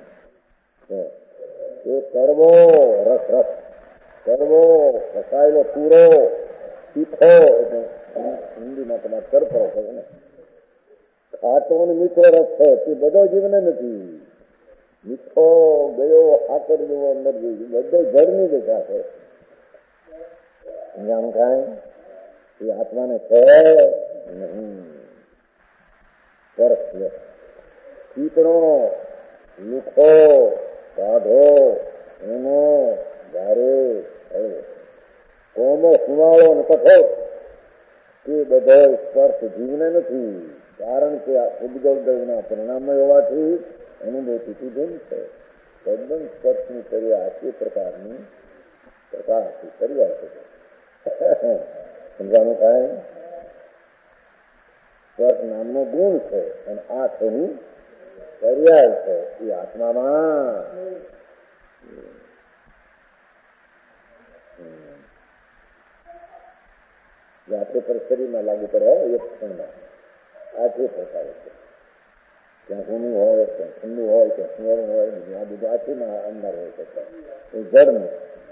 એ કરવો રસ રસ કરવો ફસાયેલો પૂરો તીખો એટલે હિન્દીમાં તમારે કરપરો કહે ને ખાટો ને મીઠો રસ છે તે બધો જીવને નથી. મીઠો ગયો આકર જેવો અંદર જઈ બધો જળની દેખા છે જાણું કાંઈ એ આત્માને છે નહીં. ચીકણો મીઠો સાધો એનો ભારે કોમો સુવાળો ને કઠોર એ બધો સ્પર્શ જીવને નથી. કારણ કે આ ઉદ્ગલ દ્રવ્યના પરિણામમાં હોવાથી અનુભૂતિથી ભિન્ન છે. તદ્દન સ્પર્શની કર્યા તે પ્રકારની પ્રકાશથી કર્યા છે. સમજાનું કાંઈ સ્પર્શ નામનો ગુણ છે અને આ તેની પર્યાય છે. એ આત્મામાં આપણે પર શરીરમાં લાગુ પડે એક ક્ષણમાં આ જે પ્રકારે છે. ત્યાં ઊનું હોય ત્યાં ઠંડુ હોય ત્યાં સુવર્ણ હોય આ બધું આખીમાં અંદર હોય શકે. એ જળનું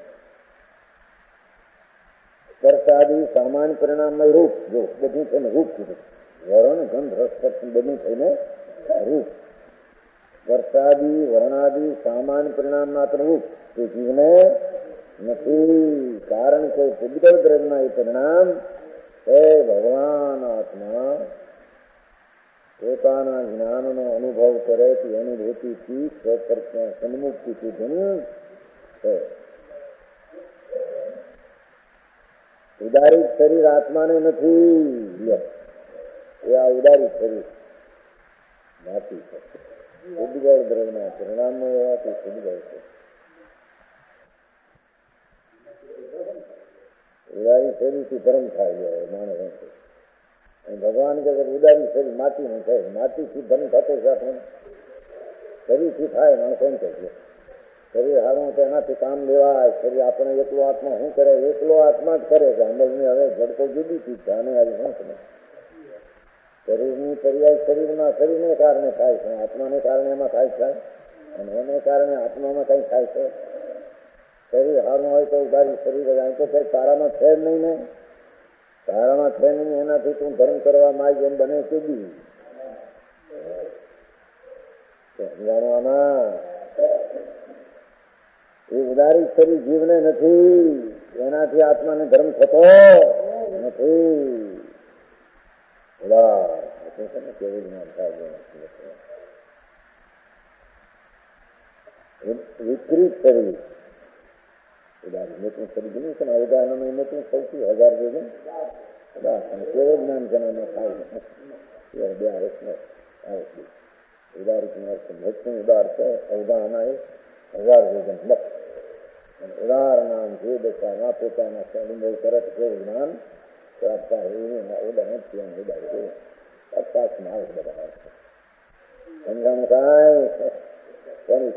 સ્પર્શાદી સામાન્ય પરિણામમાં રૂપ જો બધું થઈને રૂપ કીધું. વર્ણ ગંધ રસ સ્પર્શ બધું થઈને રૂપ. સ્પર્શાદી વર્ણાદી સામાન્ય પરિણામ માત્ર રૂપ તે જીવને નથી. કારણ કે ઉદ્ગલ દ્રવ્યના એ પરિણામ એ ભગવાન આત્મા પોતાના જ્ઞાનનો અનુભવ કરે તે અનુભૂતિથી સન્મુક્તિથી ભિન્ન છે. ઉદારિત શરીર આત્માને નથી. એ આ ઉદારિત શરીર નાથી છે. ઉદ્ગલ દ્રવ્યના પરિણામમાં હોવાથી ઉદ્ગલ છે. ઉદારી શરીરથી ધર્મ થાય જાય માણસ. ભગવાન કે ઉદારી શરીર માટી નું થાય. માટીથી ધર્મ થતો છે. આપણે શરીરથી થાય માણસ એમ કહે છે શરીર હારું તો એનાથી કામ લેવાય. શરીર આપણે એકલો આત્મા શું કરે? એકલો આત્મા જ કરે છે. અંદરની હવે જડતો જુદી ચીજ છે. આને આવી શું સમજ? શરીરની પર્યાય શરીરના શરીરને કારણે થાય છે. આત્માને કારણે એમાં થાય છે અને એને કારણે આત્મામાં કઈ થાય છે. શરીર હારું હોય તો ઉદારી શરીર અહીં તો કઈ તારામાં છે જ નહીં ને. તારામાં છે નહીં એનાથી તું ધર્મ કરવા માંગ એમ બને કે બી જાણવાના. એ ઉદારી શરીર જીવને નથી. એનાથી આત્માને ધર્મ થતો નથી. કેવું જ્ઞાન થાય વિપરીત શરીર ઉદાહરણ મોટું શરીર ગયું છે ને ઉદાહરણ મોટું સૌથી હજાર જોયું ઉદાહરણ કેવું જ્ઞાન જનામાં થાય બે વર્ષનો આવે ઉદાહરિત મોટું ઉદાહર છે ઉદાહરણ એ હજાર જોગન લક્ષ ઉદાહરણ જે દશામાં પોતાના અનુભવ કરે કેવું જ્ઞાન પ્રાપ્ત ઉદાહરણ ઉદાહરણ અવકાશમાં આવે બધા સમજાણું કાંઈ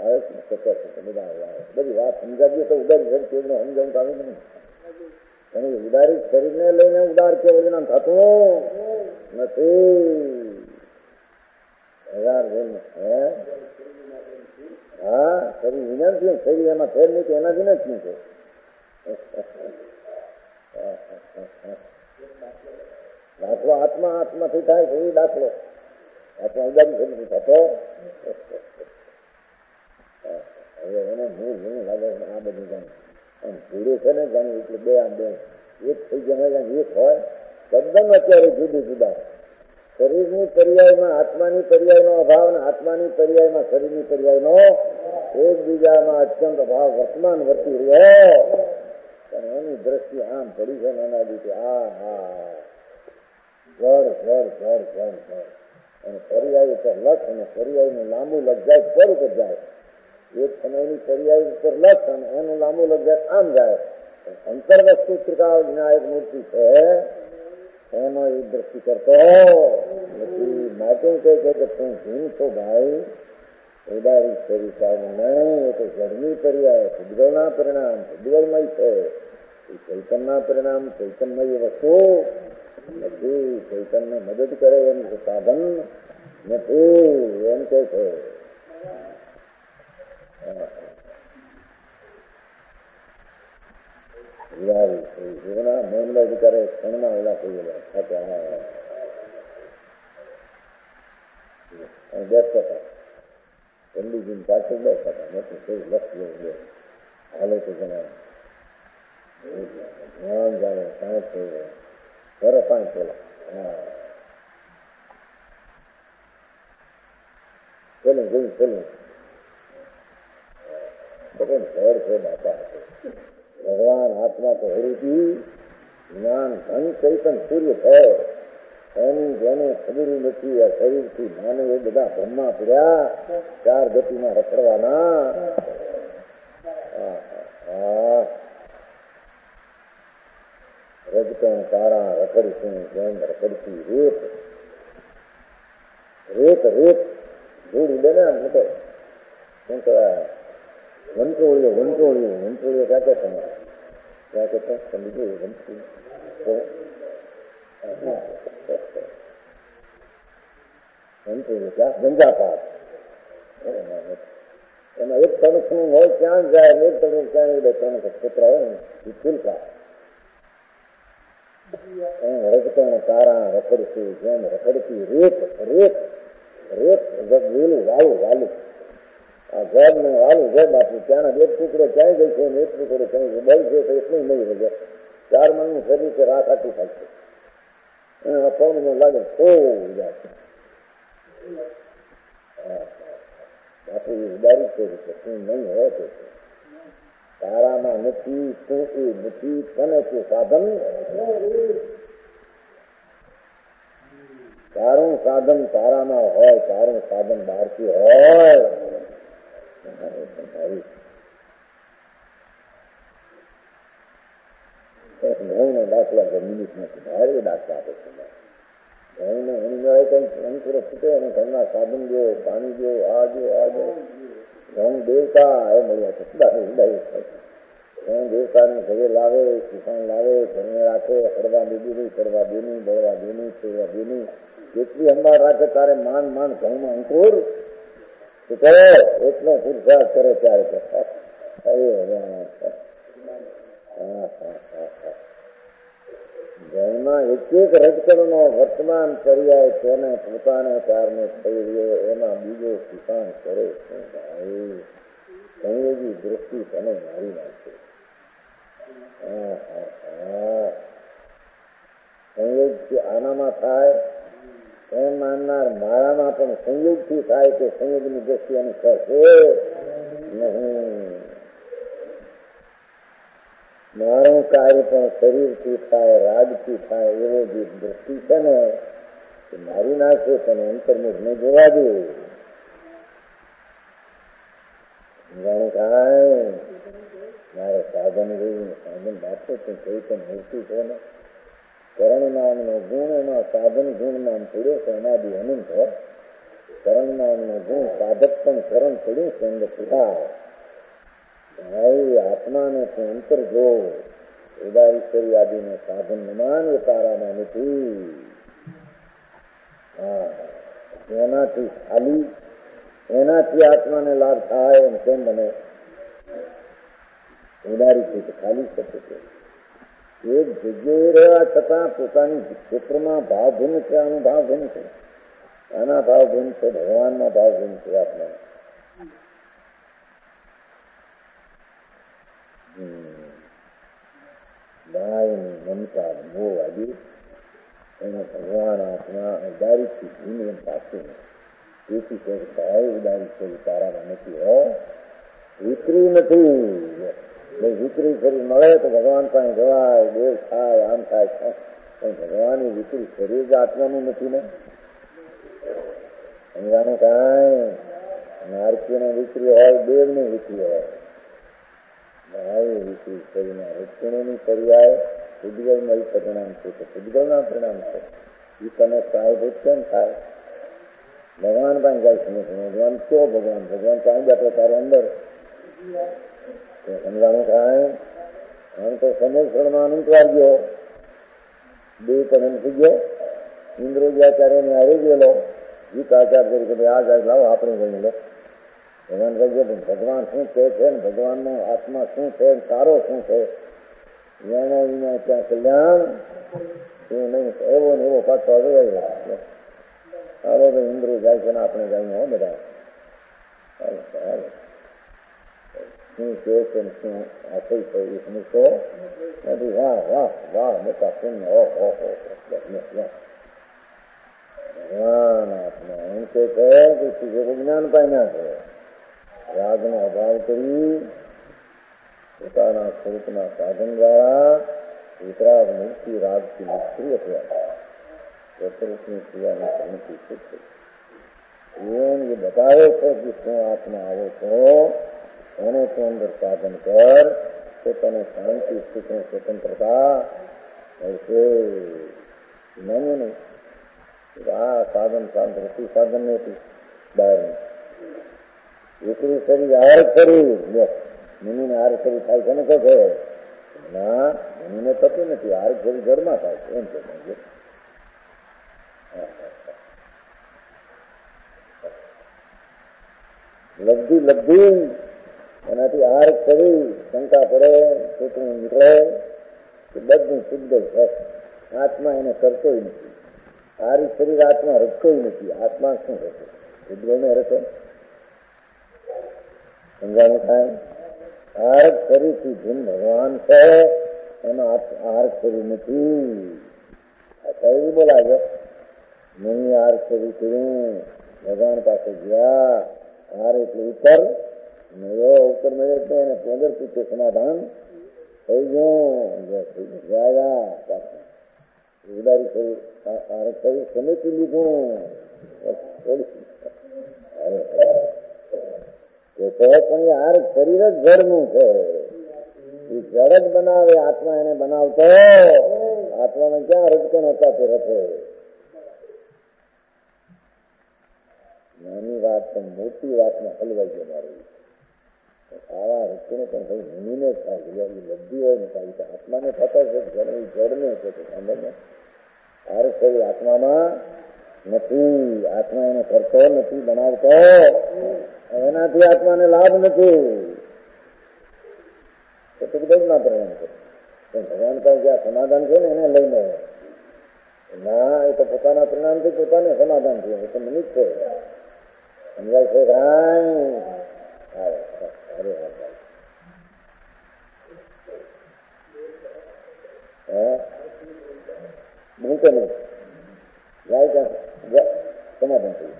બધી વાત સમજાવીએ તો ઉદારી શરીર કેવું સમજાવું આવે નહીં. એની ઉદારી શરીરને લઈને ઉદાર કેવું જ્ઞાન થતું નથી. હજાર હે હા શરીર વિજ્ઞાન થયું, શરીર એમાં ફેર નહીં કે એનાથી ને શું છે. દાખલો આત્મા આત્માથી થાય છે એ દાખલો. આત્મા ઉદારી શરીરથી થતો હવે એને હું હું લાગે આ બધું જાણું આમ પૂરે છે ને જાણ્યું એટલે બે આમ બે એક થઈ ગયા એક હોય તદ્દન અત્યારે જુદું જુદા. શરીરની પર્યાયમાં આત્માની પર્યાયનો અભાવ ને આત્માની પર્યાયમાં શરીરની પર્યાયનો એકબીજામાં અત્યંત અભાવ વર્તમાન વર્તી રહ્યો. પણ એની દ્રષ્ટિ આમ પડી છે નાના દીકરી આ હા જળ જળ જળ જળ જળ અને પર્યાય ઉપર લક્ષ અને પર્યાયનું લાંબુ લગ જાય પર ઉપર જાય. એક સમયની પર્યાય ઉપર લક્ષ અને એનું લાંબુ લગ જાય આમ જાય. અંતર વસ્તુ ત્રિકાળ વિનાયક મૂર્તિ છે એનો એ દ્રષ્ટિ કરતો નથી. માટે કહે છે કે તું ભીમ તો ભાઈ ઉદારી શરીર સારું નહીં. એ તો જળની પર્યાય ભૂગોળના પરિણામ ભૂગોળમય છે. એ ચૈતનના પરિણામ ચૈતનમય વસ્તુ નથી. ચૈતનને મદદ કરે એમ સાધન નથી એમ કે છે. જીવના મહેનલા અધિકારે ક્ષણમાં ઓલા થઈ ગયેલા બેસતા હતા પંડિતજી પાછળ બેસતા હતા નથી કોઈ લક્ષ જેવું હાલે તો જણાવે ધ્યાન જાણે સાંજ થઈ ગયો ઘરે પાંચ પેલા હા ચલું જોયું ચલું ભગવાન ઘર છે બાપા ભગવાન આત્મા તો હરીથી જ્ઞાન ધન ચૈતન સૂર્ય છે એની જેને ખબર નથી આ શરીરથી માનવ એ બધા બ્રહ્મા પડ્યા ચાર ગતિમાં રખડવાના. રજકણ તારા રખડશું જેમ રખડતી રેત રેત રેત જોડી દે ને મોટો શું કહેવાય વંટોળીઓ વંટોળીઓ વંટોળીઓ ક્યાં કે તમારે ક્યાં કે તમે જોયું વંટોળીઓ વંટોળીઓ ક્યાં ગંજાપાત એમાં એક તણખનું હોય ક્યાં જાય ને એક તણખ ક્યાં બે ત્રણ પુત્ર હોય ને એ ફૂલકા રજકણ તારા રખડશું જેમ રખડતી રેત રેત રેત વેલું વાલું વાલું આ જબ ને વાલું જબ આપ્યું ત્યાંના એક ટુકડો ક્યાંય ગઈ છે એક ટુકડો ક્યાંય બળ છે તો એટલું નહીં રહે ચાર મણનું શરીર છે રાત આટલું થાય છે એને પવન લાગે તો જાય બાપુ એ ઉદારી છે શું નહીં હોય તો તારામાં નથી તું એ નથી તને તું સાધન તારું સાધન તારામાં હોય તારું સાધન બહારથી હોય ઘઉં નો દાખલા છે મિનિટ નથી ભારે દાખલા આપે છે ઘઉં ને એની મળે કઈ અંકુર છૂટે અને ઘરના સાધન જો પાણી જો આ જો આ જો ઘઉં દેવતા એ મળ્યા છે ઉડાવી ઉડાવી ઘઉં દેવતાને ઘરે લાવે કિસાન લાવે ઘરને રાખે હળવા દીધી ચડવા દેની બળવા દેની ચડવા દેની જેટલી અંબાર રાખે તારે માન માન ઘઉંમાં અંકુર કરે એટલો પુરુષાર્થ કરે ત્યારે ઘઉંમાં એક એક રજકણનો વર્તમાન પર્યાય તેને પોતાને કારણે થઈ રહ્યો એમાં બીજો કિસાન કરે છે ભાઈ સંયોગી દૃષ્ટિ તેને મારી નાખે. સંયોગથી આનામાં થાય એમ માનનાર મારામાં પણ સંયોગથી થાય કે સંયોગની દ્રષ્ટિ એની થશે નહીં. મારું કાર્ય પણ શરીરથી થાય રાગથી થાય એવો જે દ્રષ્ટિ છે ને એ મારી નાખે પણ અંતર્મુખ નહીં જોવા દે. જાણે કાંઈ મારે સાધન જોયું સાધન બાપો તું કઈ પણ મૂર્તિ છે ને કરણ નામનો ગુણ એમાં સાધન ગુણ નામ પડ્યો છે એનાથી અનંત કરણ નામનો ગુણ સાધક પણ કરણ પડ્યું છે અંદર પિતા ભાઈ આત્માને તું અંતર જો ઉદારીશ્વરી આદિને સાધન નમાન એ તારામાં નથી. હા એનાથી ખાલી એના એનાથી આત્માને લાભ થાય એમ કેમ બને? ઉદારીથી તો ખાલી શકે છે. એક જગ્યાએ રહેવા છતાં પોતાની ક્ષેત્રમાં ભાવ ભિન્ન છે, આનું ભાવ ભિન્ન છે, આના ભાવ ભિન્ન છે, ભગવાનના ભાવ ભિન્ન છે. આત્મા ગાયની મમતા મોહ આવી એને ભગવાન આત્મા ઉદારીથી ભીન એમ પાછું તેથી કહે ભાઈ ઉદારી છે તારામાં નથી હો, વિકરી નથી. વિકરી શરીર મળે તો ભગવાન પાસે જવાય, દેવ થાય, આમ થાય, પણ ભગવાનની વિકરી શરીર જ આત્માનું નથી ને. સમજાનું કાંઈ નારકીની વિકરી હોય, દેવની વિકરી હોય. ભાઈ વિકરી શરીરના રક્ષણોની પર્યાય ઉદ્ગલમાં એ પરિણામ છે તો ઉદ્ગલના પરિણામ છે. એ તમે સહાયભૂત કેમ થાય? ભગવાન પાસે જાય સમજ ભગવાન કયો ભગવાન? ભગવાન ક્યાં બેઠો તારે અંદર? સમજાણું કાંઈ આમ તો સમક્ષણમાં અનંતવાર ગયો, બે પણ થઈ ગયો. ઇન્દ્રોજાચાર્ય ને હારી ગયેલો. ગીતાચાર્ય તરીકે ભાઈ આ જાય લાવો આપણે ગઈ લો. ભગવાન કહી ગયો ભગવાન શું કહે છે ને ભગવાનનો આત્મા શું છે, તારો શું છે? એના વિના ત્યાં કલ્યાણ શું નહીં. એવો ને એવો પાછો આવ્યો. હાલો ભાઈ ઇન્દ્રો જાય છે ને આપણે જઈએ હો બધા. શું કહે છે ને શું આશય છે એ સમજતો નથી. વાહ વાહ વાહ મોટા પુણ્ય ઓહ હો હો. ભગવાન આત્મા એમ કે છે કે જ્ઞાન પામ્યા છે. રાગનો અભાવ કરી પોતાના સ્વરૂપના સાધન દ્વારા વિતરાગ મુક્તિ રાગથી નિષ્ક્રિય થયા સ્વરૂપની ક્રિયાની સમિતિ શીખે એમ એ બતાવે છે કે શું આત્મા આવો છો એને તું અંદર સાધન કર તો તને શાંતિ સુખ સ્વતંત્રતા મળશે. માન્યું નહીં આ સાધન શાંત હતી સાધન નથી બહારનું વિકરી શરીર હાર શરીર મુનિને હાર શરીર થાય છે ને કહે છે ના મુનિને થતું નથી, હાર શરીર ઘરમાં થાય છે એમ કે લબ્ધી લબ્ધી એનાથી હાર શરીર શંકા પડે છોકરું નીકળે કે બધું શુદ્ધ છે. આત્મા એને કરતો નથી. હારી શરીર આત્મા રખતો નથી. આત્મા શું રહેશે? શુદ્ધ ને રખે સમજાણું થાય. આર્ક શરીરથી ભીન ભગવાન છે એમાં આર્ક શરીર નથી. કઈ બોલાવે નહીં આર્ક શરીર કર્યું ભગવાન પાસે ગયા. આર એટલે ઉત્તર મેળ્યો. ઉત્તર મેળ્યો તો એને વગર પૂછે સમાધાન થઈ ગયું. ગયા ઉદારી શરીર આર્ક શરીર સમેટી લીધું. પણ એ હાર શરીર જ જળનું છે. એ જળ જ બનાવે. આત્મા એને બનાવતો આત્મામાં ક્યાં રજકણ હતા તે રખે. નાની વાત પણ મોટી વાતમાં હલવાઈ જનારી આવા રક્ષણો પણ કઈ ભૂમિને જ થાય. બધી હોય ને કાંઈ તો આત્માને થતા છે જળને છે. સાંભળને હાર શરીર આત્મામાં નથી. આત્મા એને કરતો નથી, બનાવતો. એનાથી આત્માને લાભ નથી. ના પરિણામ છે. ભગવાન પાસે જ્યાં સમાધાન છે ને એને લઈને ના એ તો પોતાના પરિણામથી પોતાને સમાધાન છે. એ તો નિમિત્ત છે. સમજાય છે કાંઈ? અરે હા મૂકે નહીં જાય ત્યાં સમાધાન થયું.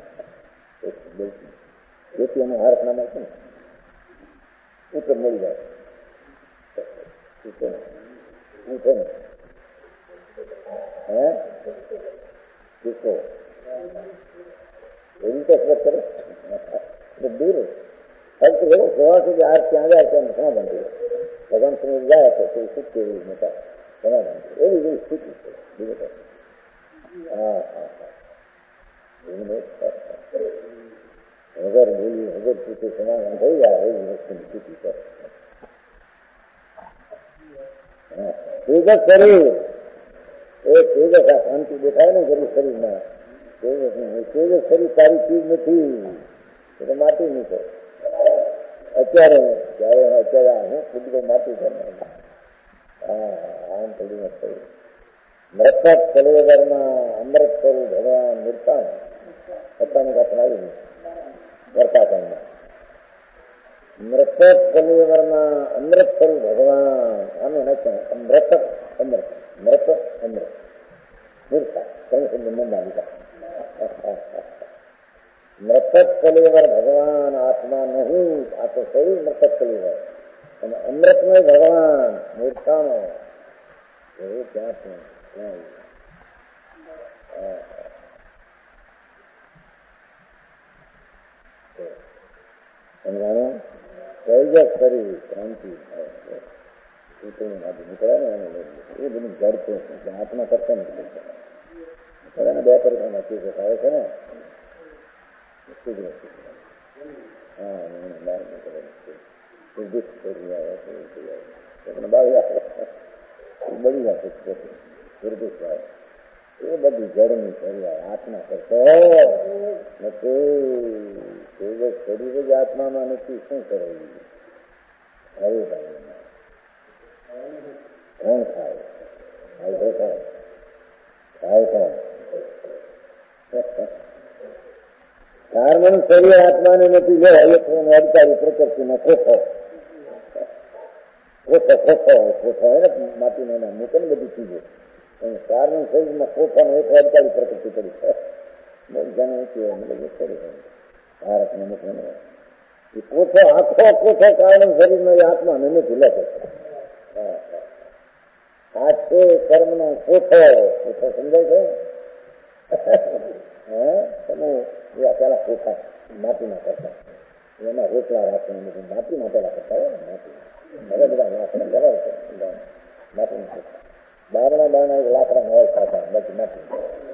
જેથી અમે હારક નામ છે ને ઉત્તર મળી જાય. હે શીખો એવી તો કરે દૂર હર સવા સુધી હાર ત્યાં જાય ત્યાં સમાધાન થયું. ભગવાન સમય જાય તો કોઈ સુખ કેવી મોટા સમાધાન થયું. એવી જેવી સ્થિતિ છે. બીજું હા હા વગર બોલી વગર પૂછે સમાધાન થઈ જાય એવી વસ્તુની સ્થિતિ છે. તેજસ શરીર એ તેજસ આ શાંતિ દેખાય ને જરી શરીરમાં તેજસ તેજસ શરીર સારી ચીજ નથી. એ તો માટી નીકળે. અત્યારે જયારે અત્યારે હું ખુદ માટી કરી હા આમ થોડી નથી. મૃતક કલેવરમાં અમૃત કરું ભગવાન નિર્તાન પોતાની વાત આવી નહીં વર્તા કાળમાં. મૃતક કલેવરમાં અમૃત કરું ભગવાન આમે નથી અમૃતક અમૃત મૃત અમૃત નિર્તા મનમાં લીધા. મૃતક કલેવર ભગવાન આત્મા નહીં, આ તો સહી મૃતક કલેવર અને અમૃતમય ભગવાન નિર્તાનો એવું ક્યાં છે. સમજાણું કઈ કરી ક્રાંતિ નીકળે ને એ બધું જડ છે આત્મા કરતા નથી બે પરિણામ નક્કી આવે છે ને હા બહાર નીકળે બળી જશે એ બધી જડની ફરિયાદ આત્મા કરતો નથી. શરીર જ આત્મામાં નથી શું કરે હવે કોણ ખાય ખાય ખાય કોણ કારનું શરીર આત્માને નથી. લે અડતાળી પ્રકૃતિનો ખોખો ખોખો ખોખો ખોખો હોય ને માટીને એના મૂકે ને બધી ચીજો કારનું શરીરમાં ખોખાનો એક અડતાળી પ્રકૃતિ કરી જાણે ભારતને મૂકે એ કોઠો આખો કોઠો કારણ શરીરનો એ આત્માને નથી લેતો. આ છે કર્મનો કોઠો કોઠો સમજાય છે હે તમે પેલા કોઠા માટીના કરતા એમાં રોટલા રાખીને માટી માટેલા કરતા હોય માટી હવે બધા લાકડા બરાબર છે માટીના કોઠા બારણા બારણા એક લાકડા હોય ખાતા બાકી માટી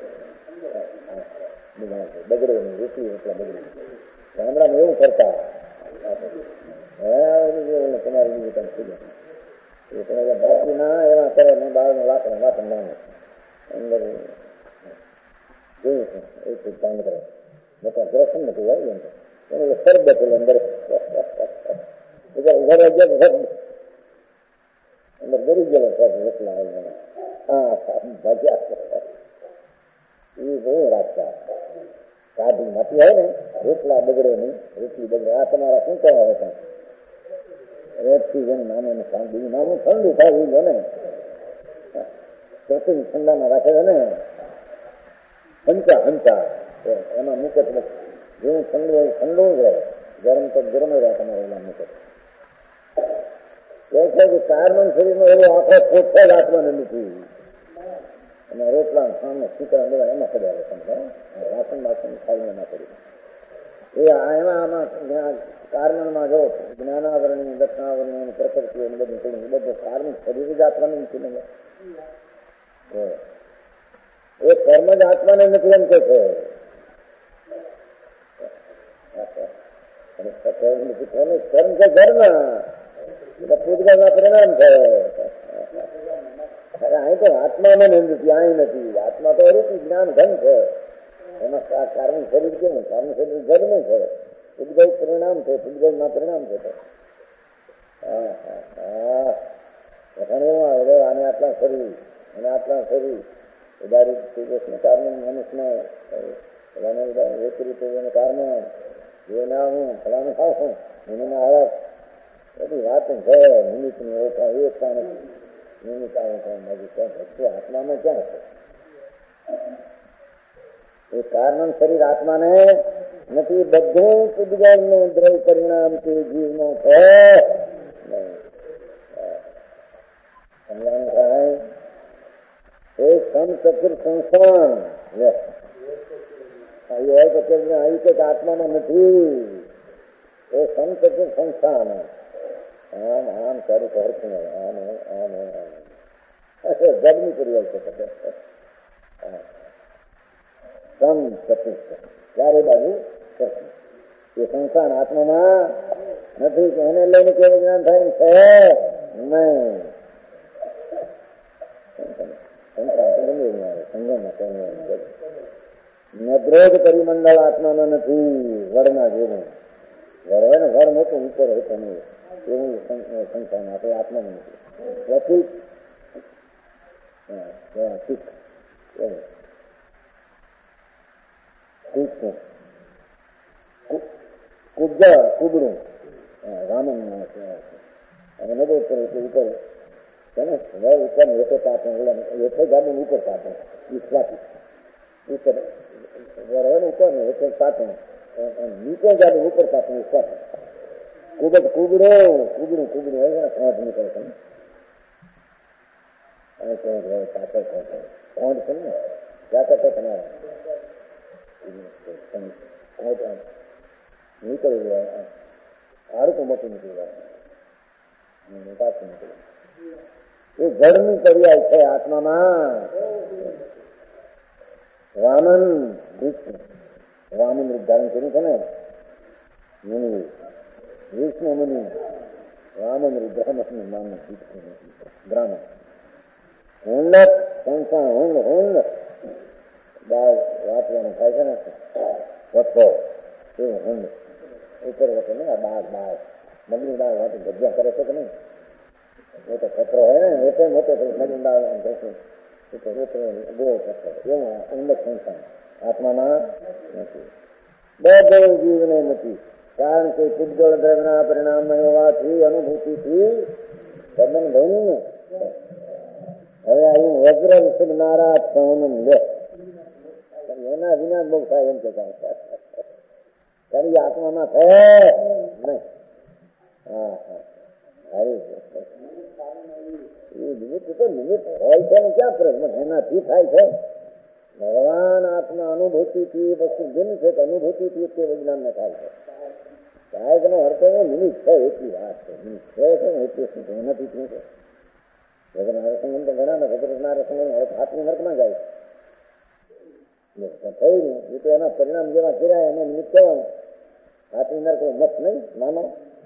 બગડે નહીં રોટલી રોટલા બગડે ગામડામાં એવું કરતા તમારી બીજું કામ થઈ જાય બાકી ના એવા કરે ને બારનું લાકડા વાસણ નાનું અંદર જોયું છે એક કામ કરે મોટા દ્રશન નથી હોય એમ એને સરદ પેલો અંદર અંદર ગરી ગયેલો સર રોટલા હા ભાજ્યા એ બહુ રાખતા કાઢી માટી હોય ને રોટલા બગડે નહીં રોટલી બગડે. આ તમારા શું કહેવાય હતા રેતથી જેમ નાનું બીજું નાનું ઠંડુ થાય એ ને ચોથી ઠંડામાં રાખે છે ને હંચા હંચા એમાં મૂકે જેવું ઠંડુ હોય ઠંડુ જ રહે ગરમ તો ગરમ રહે તમારે એના મૂકે. એ છે કે કારનું શરીરમાં એવો આખો ખોટો જ આત્માને નથી અને રોટલા સામે શીતળા લેવા એમાં પડ્યા સમજો વાસણ વાસણ ખાઈને એમાં પડી એ એમાં આમાં કારણમાં જો જ્ઞાનાવરણી દક્ષિણાવરણી પ્રકૃતિ બધું પડ્યું એ બધું કારણ શરીર જ આત્માને નથી ને એ કર્મ જ આત્માને નથી એમ કે છે. કર્મ છે ધર્મ એટલે પૂતગલના પરિણામ છે. અહીં તો આત્મામાં નથી અહીં નથી. આત્મા તો રૂપી જ્ઞાન ધન છે એમાં કારણ શરીર કેવું કારણ શરીર ધર્મ છે પૂતગલ પરિણામ છે પૂતગલના પરિણામ છે. હા હા હા એવું આવે આને આટલા શરીર અને આટલા શરીર ઉદાહરણ તેજસને કારણે મનુષ્યને એક રીતે એને કારણે એ ના હું ફલાનું ખાવું એને ના હરક બધી વાતો છે નિમિત્તની ઓછા એ કારણ નિમિત્ત આત્મામાં ક્યાં છે એ કારણ શરીર આત્માને નથી. બધું પૂતગલનું દ્રવ્ય પરિણામ તે જીવનો છે. સમજાણું થાય એ સમચતુર સંસ્થાન હોય તો આવી કંઈક આત્મામાં નથી. એ સમચતુર સંસ્થાન આમ આમ સારું કરતું આમ આમ ગરમી કરી હોય છે સમ ચતુર્થ ચારે બાજુ એ સંસ્થાન આત્મામાં નથી કે એને લઈને કેવું જ્ઞાન થાય છે નહીં. નદ્રોગ પરિમંડળ આત્મામાં નથી વડના જેવું ઘર હોય ને ઘર મોટું ઉપર હોય તમે એવું સંખ્યામાં આપણે આત્માનું નથી ઠીક કુબજા કુબડું રામન અને નબો ઉપર એટલે ઉપર તેને હવે ઉપર એકે પાપે એકે ગાડી ઉપર પાપે વિશ્વાસી ઉપર હોય ને ઉપર ને એકે પાપે નીચે ગાડી ઉપર પાપે વિશ્વાસી કુબજ કુબડો કુબડું કુબડું હોય ને કોંટ નીકળે છે કોંટ હોય પાછળ કોંટ હોય કોંટ છે ને ક્યાં કરતા તમારા કોંટ નીકળી ગયા હાડકું મોટું નીકળી ગયા પાછું નીકળી એ જળની કડિયાઈ છે આત્મામાં. વામન વામન રૂપ ધારણ કર્યું છે ને મુનિ વિષ્ણુ મુનિ વામન રૂપ બ્રહ્મ નામ બ્રાહ્મણ હુંડક સંસ્થા હુંડ હુંડ દાળ વાંચવાનું થાય છે ને વસ્તો એવું હુંડ ઉપર વખતે ને આ દાળ દાળ મગની દાળ વાંચી જગ્યા કરે છે કે નહીં મોટો પથરો હોય ને એટલે મોટો મગની દાળ ગોળ પથરો એવું ઊંડક સંસ્થા આત્મામાં નથી. બધું જીવને નથી કારણ કે પૂજ્ય દ્રવ્યના પરિણામ હોવાથી અનુભૂતિથી તદ્દન ભયનું ને. હવે અહીં વજ્ર વિશુદ્ધ નારાજ સૌનમ લે એના વિના બહુ થાય એમ કે તારી આત્મામાં થાય નહીં. હા હા સારી એ નિમિત્ત તો નિમિત્ત હોય છે ને ક્યાં પ્રશ્ન એનાથી થાય છે. ભગવાન આત્મા અનુભૂતિથી વસ્તુ જેમ છે કે અનુભૂતિથી તે વિજ્ઞાનને થાય છે. સાહેબ નો અર્થ એવો નિમિત્ત છે એટલી વાત છે. નિમિત્ત છે ને એટલી શું છે એનાથી શું છે. ભગવાન સંગમ તો ઘણા ને ભગવાન સંગમ હવે હાથની નર્કમાં જાય થયું ને એ તો એના પરિણામ જેવા કર્યા એને નિમિત્ત કહેવાનું. હાથની નર્ક મત નહીં નાનો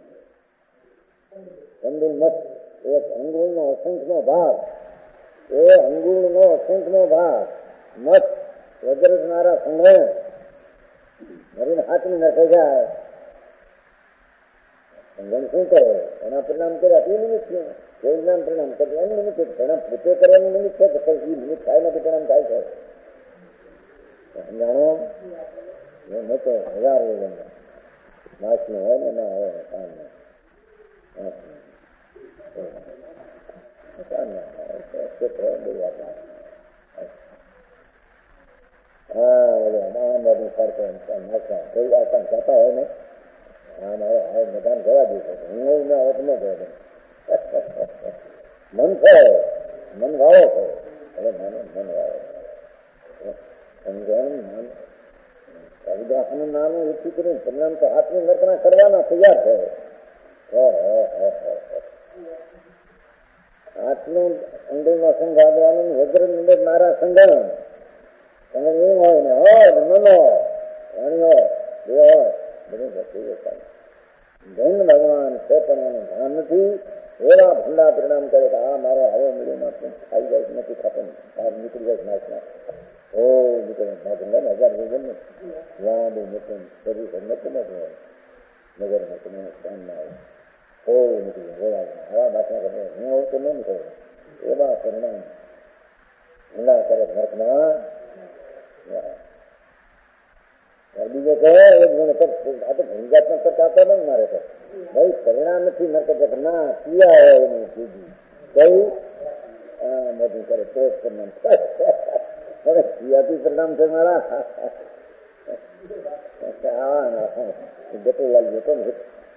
અંગુલ મત એક અંગુલ નો અસંખ્ય ભાગ એ અંગુલ નો અસંખ્ય ભાગ મત વજ્રનારા સંગ્રહ મરીને હાથની નર્કે જાય. સંગમ શું કરે એના પરિણામ કર્યા એ નિમિત્ત છે. કોઈ જ્ઞાન પરિણામ કરે એનું નિમિત્ત છે. પરિણામ પોતે કરવાનું નિમિત્ત છે કે એ નિમિત્ત થાય નથી પરિણામ થાય છે. જાણો એ મોટો હજાર માસ નો હોય ને ના હોય કામ જતા હોય ને હા મારે હવે મેદાન જવા દે છે હું ના હોત ન ગયો મન છે મન વાળો છે હવે મને મન વાળો સમજણ મન રવિદાસનું નામ ઓછું કરીને પરિણામ તો હાથની વર્તના કરવાના તૈયાર છે. હાથનું અંગલનો સંઘ આગવાનું વજ્ર નિંદર મારા સંગણ સંગણ એવું હોય ને હોય મનો વાણી હોય બે હોય બધું જતું જૈન ભગવાન છે પણ એનું ભાન નથી. એવા ભંડા પરિણામ કરે કે આ મારો આવો મળ્યો માત્ર ખાઈ જાય નથી ખાતો બહાર નીકળી જાય નાચના ઓ નીકળે ના હજાર વજન ને લાંબુ મોટું શરીર નથી નથી નગર તમે ધ્યાન ના આવે ઓ નીકળી જાય હવા બાસના કરે હું આવું તો ન નીકળે એવા પરિણામ ભંડા કરે નર્કમાં. બીજો કહે એક જણ આ તો ભંગાત્મક કરતા આવતા નહીં મારે તો ભાઈ પરિણામ નથી નર્ક ના ક્રિયા હોય એની કીધી કઈ મોટું કરે તો પરિણામ હવે ક્રિયાથી પરિણામ છે મારા જતો લાલ જતો ને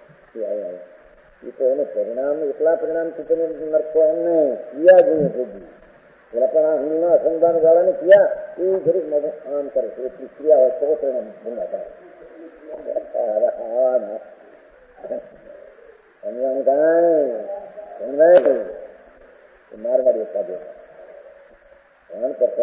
એ તો એને પરિણામ એટલા પરિણામથી તમે નરકો એમ નહીં ક્રિયા જોઈએ કીધી પેલા પણ આ હિંદના અસંધાન વાળાની ક્રિયા એ જરીક મગજ આમ કરે છે એટલી ક્રિયા હોય તો પરિણામ ભૂંગા થાય સમજાણું કાંઈ સમજાય મારવાડી એક કાઢ્યો ધ્યાન કરતો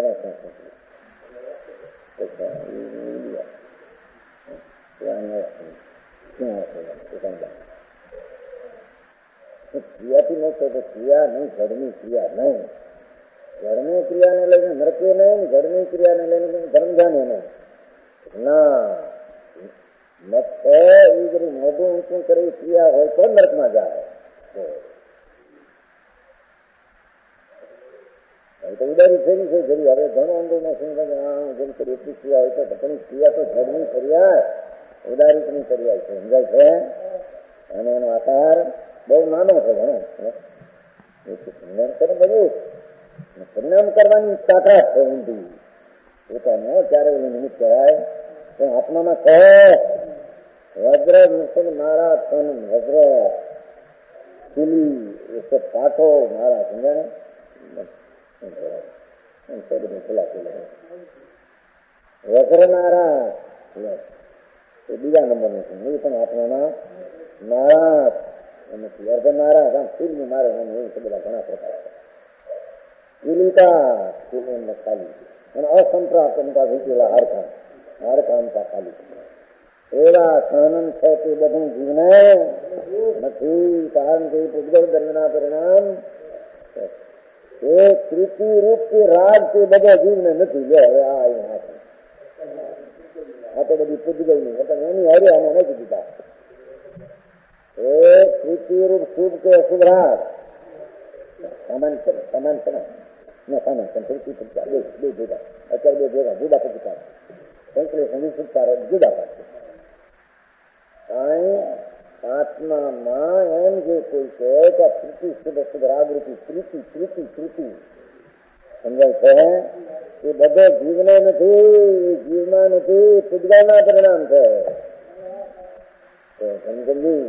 ક્રિયાથી ન થાય તો ક્રિયા નહીં ઘરની ક્રિયા નહીં ઘરની ક્રિયાને લઈને નરકે નહીં ઘરની ક્રિયાને લઈને ધર્મધાને નહીં ના નથી મોઢું ઊંચું કરી ક્રિયા હોય તો નર્કમાં જાય. તો ઉદારી ફેરી છે જરી. હવે ઘણું ઊંડું નથી જેમ કરી એટલી ક્રિયા હોય તો પણ ક્રિયા તો ધર્મની ફરિયાદ ઉદારીતની ફરિયાદ છે. સમજાય છે? અને એનો આકાર બહુ નાનો છે ઘણો. પરિણામ કરે બધું પરિણામ કરવાની તાકાત છે ઊંધી. પોતાનો ક્યારે એનું નિમિત્ત કહેવાય તો આત્મામાં કહે વજ્ર મુસલ મારા તન વજ્ર ખીલી એ પાઠો મારા સમજાને વજ્રનારા એ બીજા નંબરનું છે. એ પણ આત્માના નારા નથી. અર્ધનારા ફીલની મારે એ બધા ઘણા પ્રકાર છે. કિલિકા કિલી ખાલી અને અસંપ્રાપ્તતા વીતેલા હારકામ હારકામતા ખાલી એવા સાનંદ છે તે બધું જીવને નથી. કારણ કે પૂજગલ દર્શના પરિણામ એ કૃતિ રૂપ કે રાગ તે બધા જીવને નથી. લે હવે આ આ તો બધી પૂજગલ ની એની હારે આને નથી દીધા. એ કૃતિ રૂપ શુભ કે અશુભ રાગ સમાન સમાન સમાન ના સામાન બે બે જુદા અત્યારે બે ભેગા જુદા પ્રતિકાર સંકલેશન સુધાર જુદા પાડશે. આત્મામાં એમ જે કોઈ છે કે કૃતિ શુભ શુભ રાગરૂપી કૃતિ કૃતિ કૃતિ સમજાય છે એ બધો જીવને નથી. જીવમાં નથી. પૂજગલના પરિણામ છે. સમજી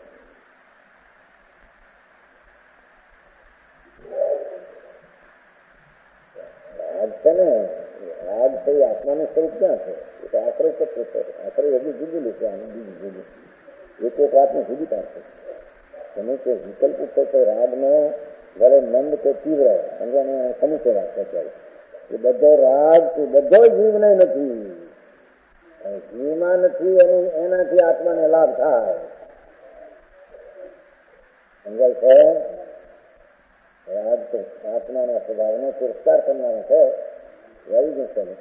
રાગ છે ને રાગ છે એ આત્માનું સ્વરૂપ ક્યાં છે? એ તો આશ્રય તત્વ છે. આશ્રય હજી જુદું લેશે આનું બીજું જુદું એક એક વાતનું જુદી પાડશે. તમે કે વિકલ્પ છે કે રાગનો વડે મંદ કે તીવ્ર સમજાને સમુચય વાત છે અત્યારે એ બધો રાગ એ બધો જીવને નથી. જીવમાં નથી અને એનાથી આત્માને લાભ થાય. સમજાય છે? રાગ તો આત્માના સ્વભાવનો તિરસ્કાર કરનારો છે. આવી જશે ને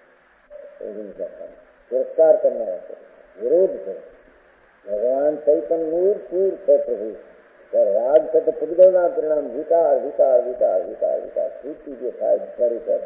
તિરસ્કાર કરનારો છે. વિરોધ છે. ભગવાન ચૈતન્યનું પૂર છે પ્રભુ. રાગ છે તો પૂજગલના પરિણામ વિકાર વિકાર વિકાર વિકાર વિકાર સ્થિતિ જે થાય ફરી પર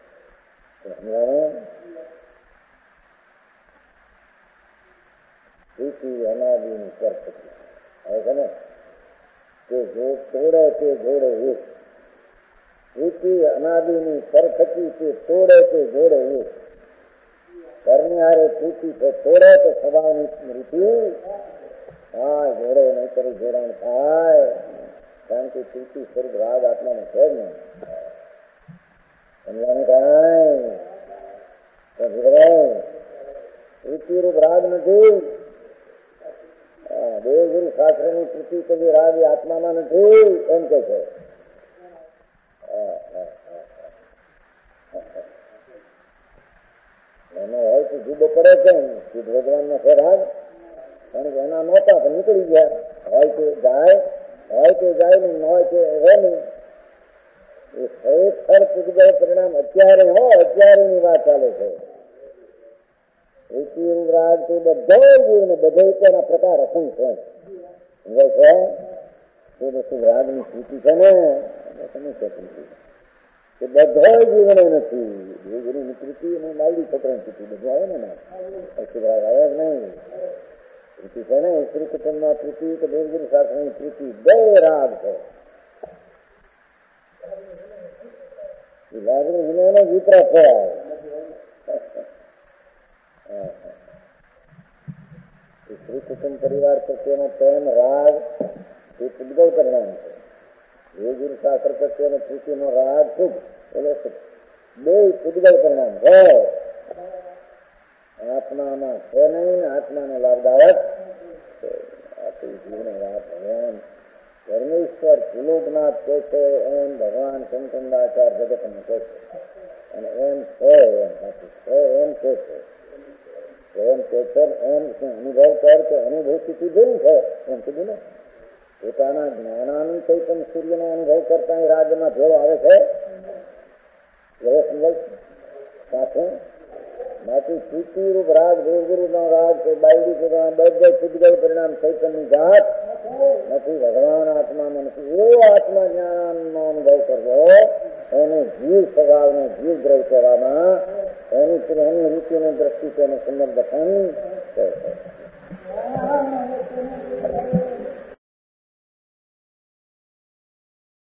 સ્થિતિ અનાદિની પરફેક્ટ આવે છે ને તે જો તોડે તે જોડે એક. સ્થિતિ અનાદિની પરફેક્ટી તે તોડે તે જોડે એક. ઘરની હારે સ્થિતિ છે તોડે તો સ્વભાવની સ્મૃતિ હા જોડે નહીં કરી જોડાણ થાય. કારણ કે સ્થિતિ સ્વરૂપ રાગ આત્માને છે જ નહીં. સમજાને કાંઈ સ્થિતિ રૂપ રાગ નથી. દેવગુરુ શાસ્ત્રની કૃતિ કદી રાગ એ આત્મામાં નથી એમ કે છે. એનો હોય તો જુદો પડે કેમ? શુદ્ધ ભગવાન નો છે રાગ કારણ કે એના નહોતા તો નીકળી ગયા. હોય તે જાય હોય તે જાય નહીં ન હોય તે રહે નહીં. એ ખરેખર પૂજગલ પરિણામ અત્યારે હોય અત્યારે ની વાત ચાલે છે. ઋષિ રાગ તે બધો જીવને બધો તેના પ્રકાર અસંખ્ય સમજાય છે. એ બધું રાગની સ્થિતિ છે ને સમય છે એ બધો જીવને નથી. દેવગુરુની કૃતિ અને માલડી છોકરાની કૃતિ બધું આવે ને અશુભ રાગ આવે જ નહીં. કૃતિ છે ને શ્રી કુટુંબમાં કૃતિ કે દેવગુરુ શાસ્ત્રની કૃતિ બે રાગ છે. એ લાગણી વિનાનો વિતરાગ થયા શ્રી કુટુંબ પરિવાર પ્રત્યેનો પ્રેમ રાગ એ પૂજગલ પરિણામ છે. દેવગુરુ શાસ્ત્ર પ્રત્યેનો પ્રીતિનો રાગ શુભ એટલે બે પૂજગલ પરિણામ છે. આત્મામાં છે નહીં. આત્માને લાભદાયક જીવને વાત ભગવાન પરમેશ્વર ત્રિલોકનાથ કહે છે એમ ભગવાન કંકંદાચાર જગતને કહે છે. અને એમ છે એમ સાચું છે એમ કે છે એમ કે છે એમ અનુભવ કર તો અનુભૂતિ કીધું છે એમ કીધું ને. પોતાના જ્ઞાનાનંદ ચૈતન્ય સૂર્યનો અનુભવ કરતા એ રાજ્યમાં ભેળો આવે છે એવો સમજાય સાથે બાકી સ્થિતિ રૂપ રાગ દેવગુરુ નો રાગ કે બાયડી કે બધે છૂટ ગઈ પરિણામ ચૈતન્ય જાત નથી. ભગવાન આત્મામાં નથી. એવો આત્મા જ્ઞાનનો અનુભવ કરવો એને જીવ સ્વભાવને જીવ દ્રવ કહેવામાં એની એની રૂચિની દ્રષ્ટિ તેને સંબંધ દર્શન કહે છે.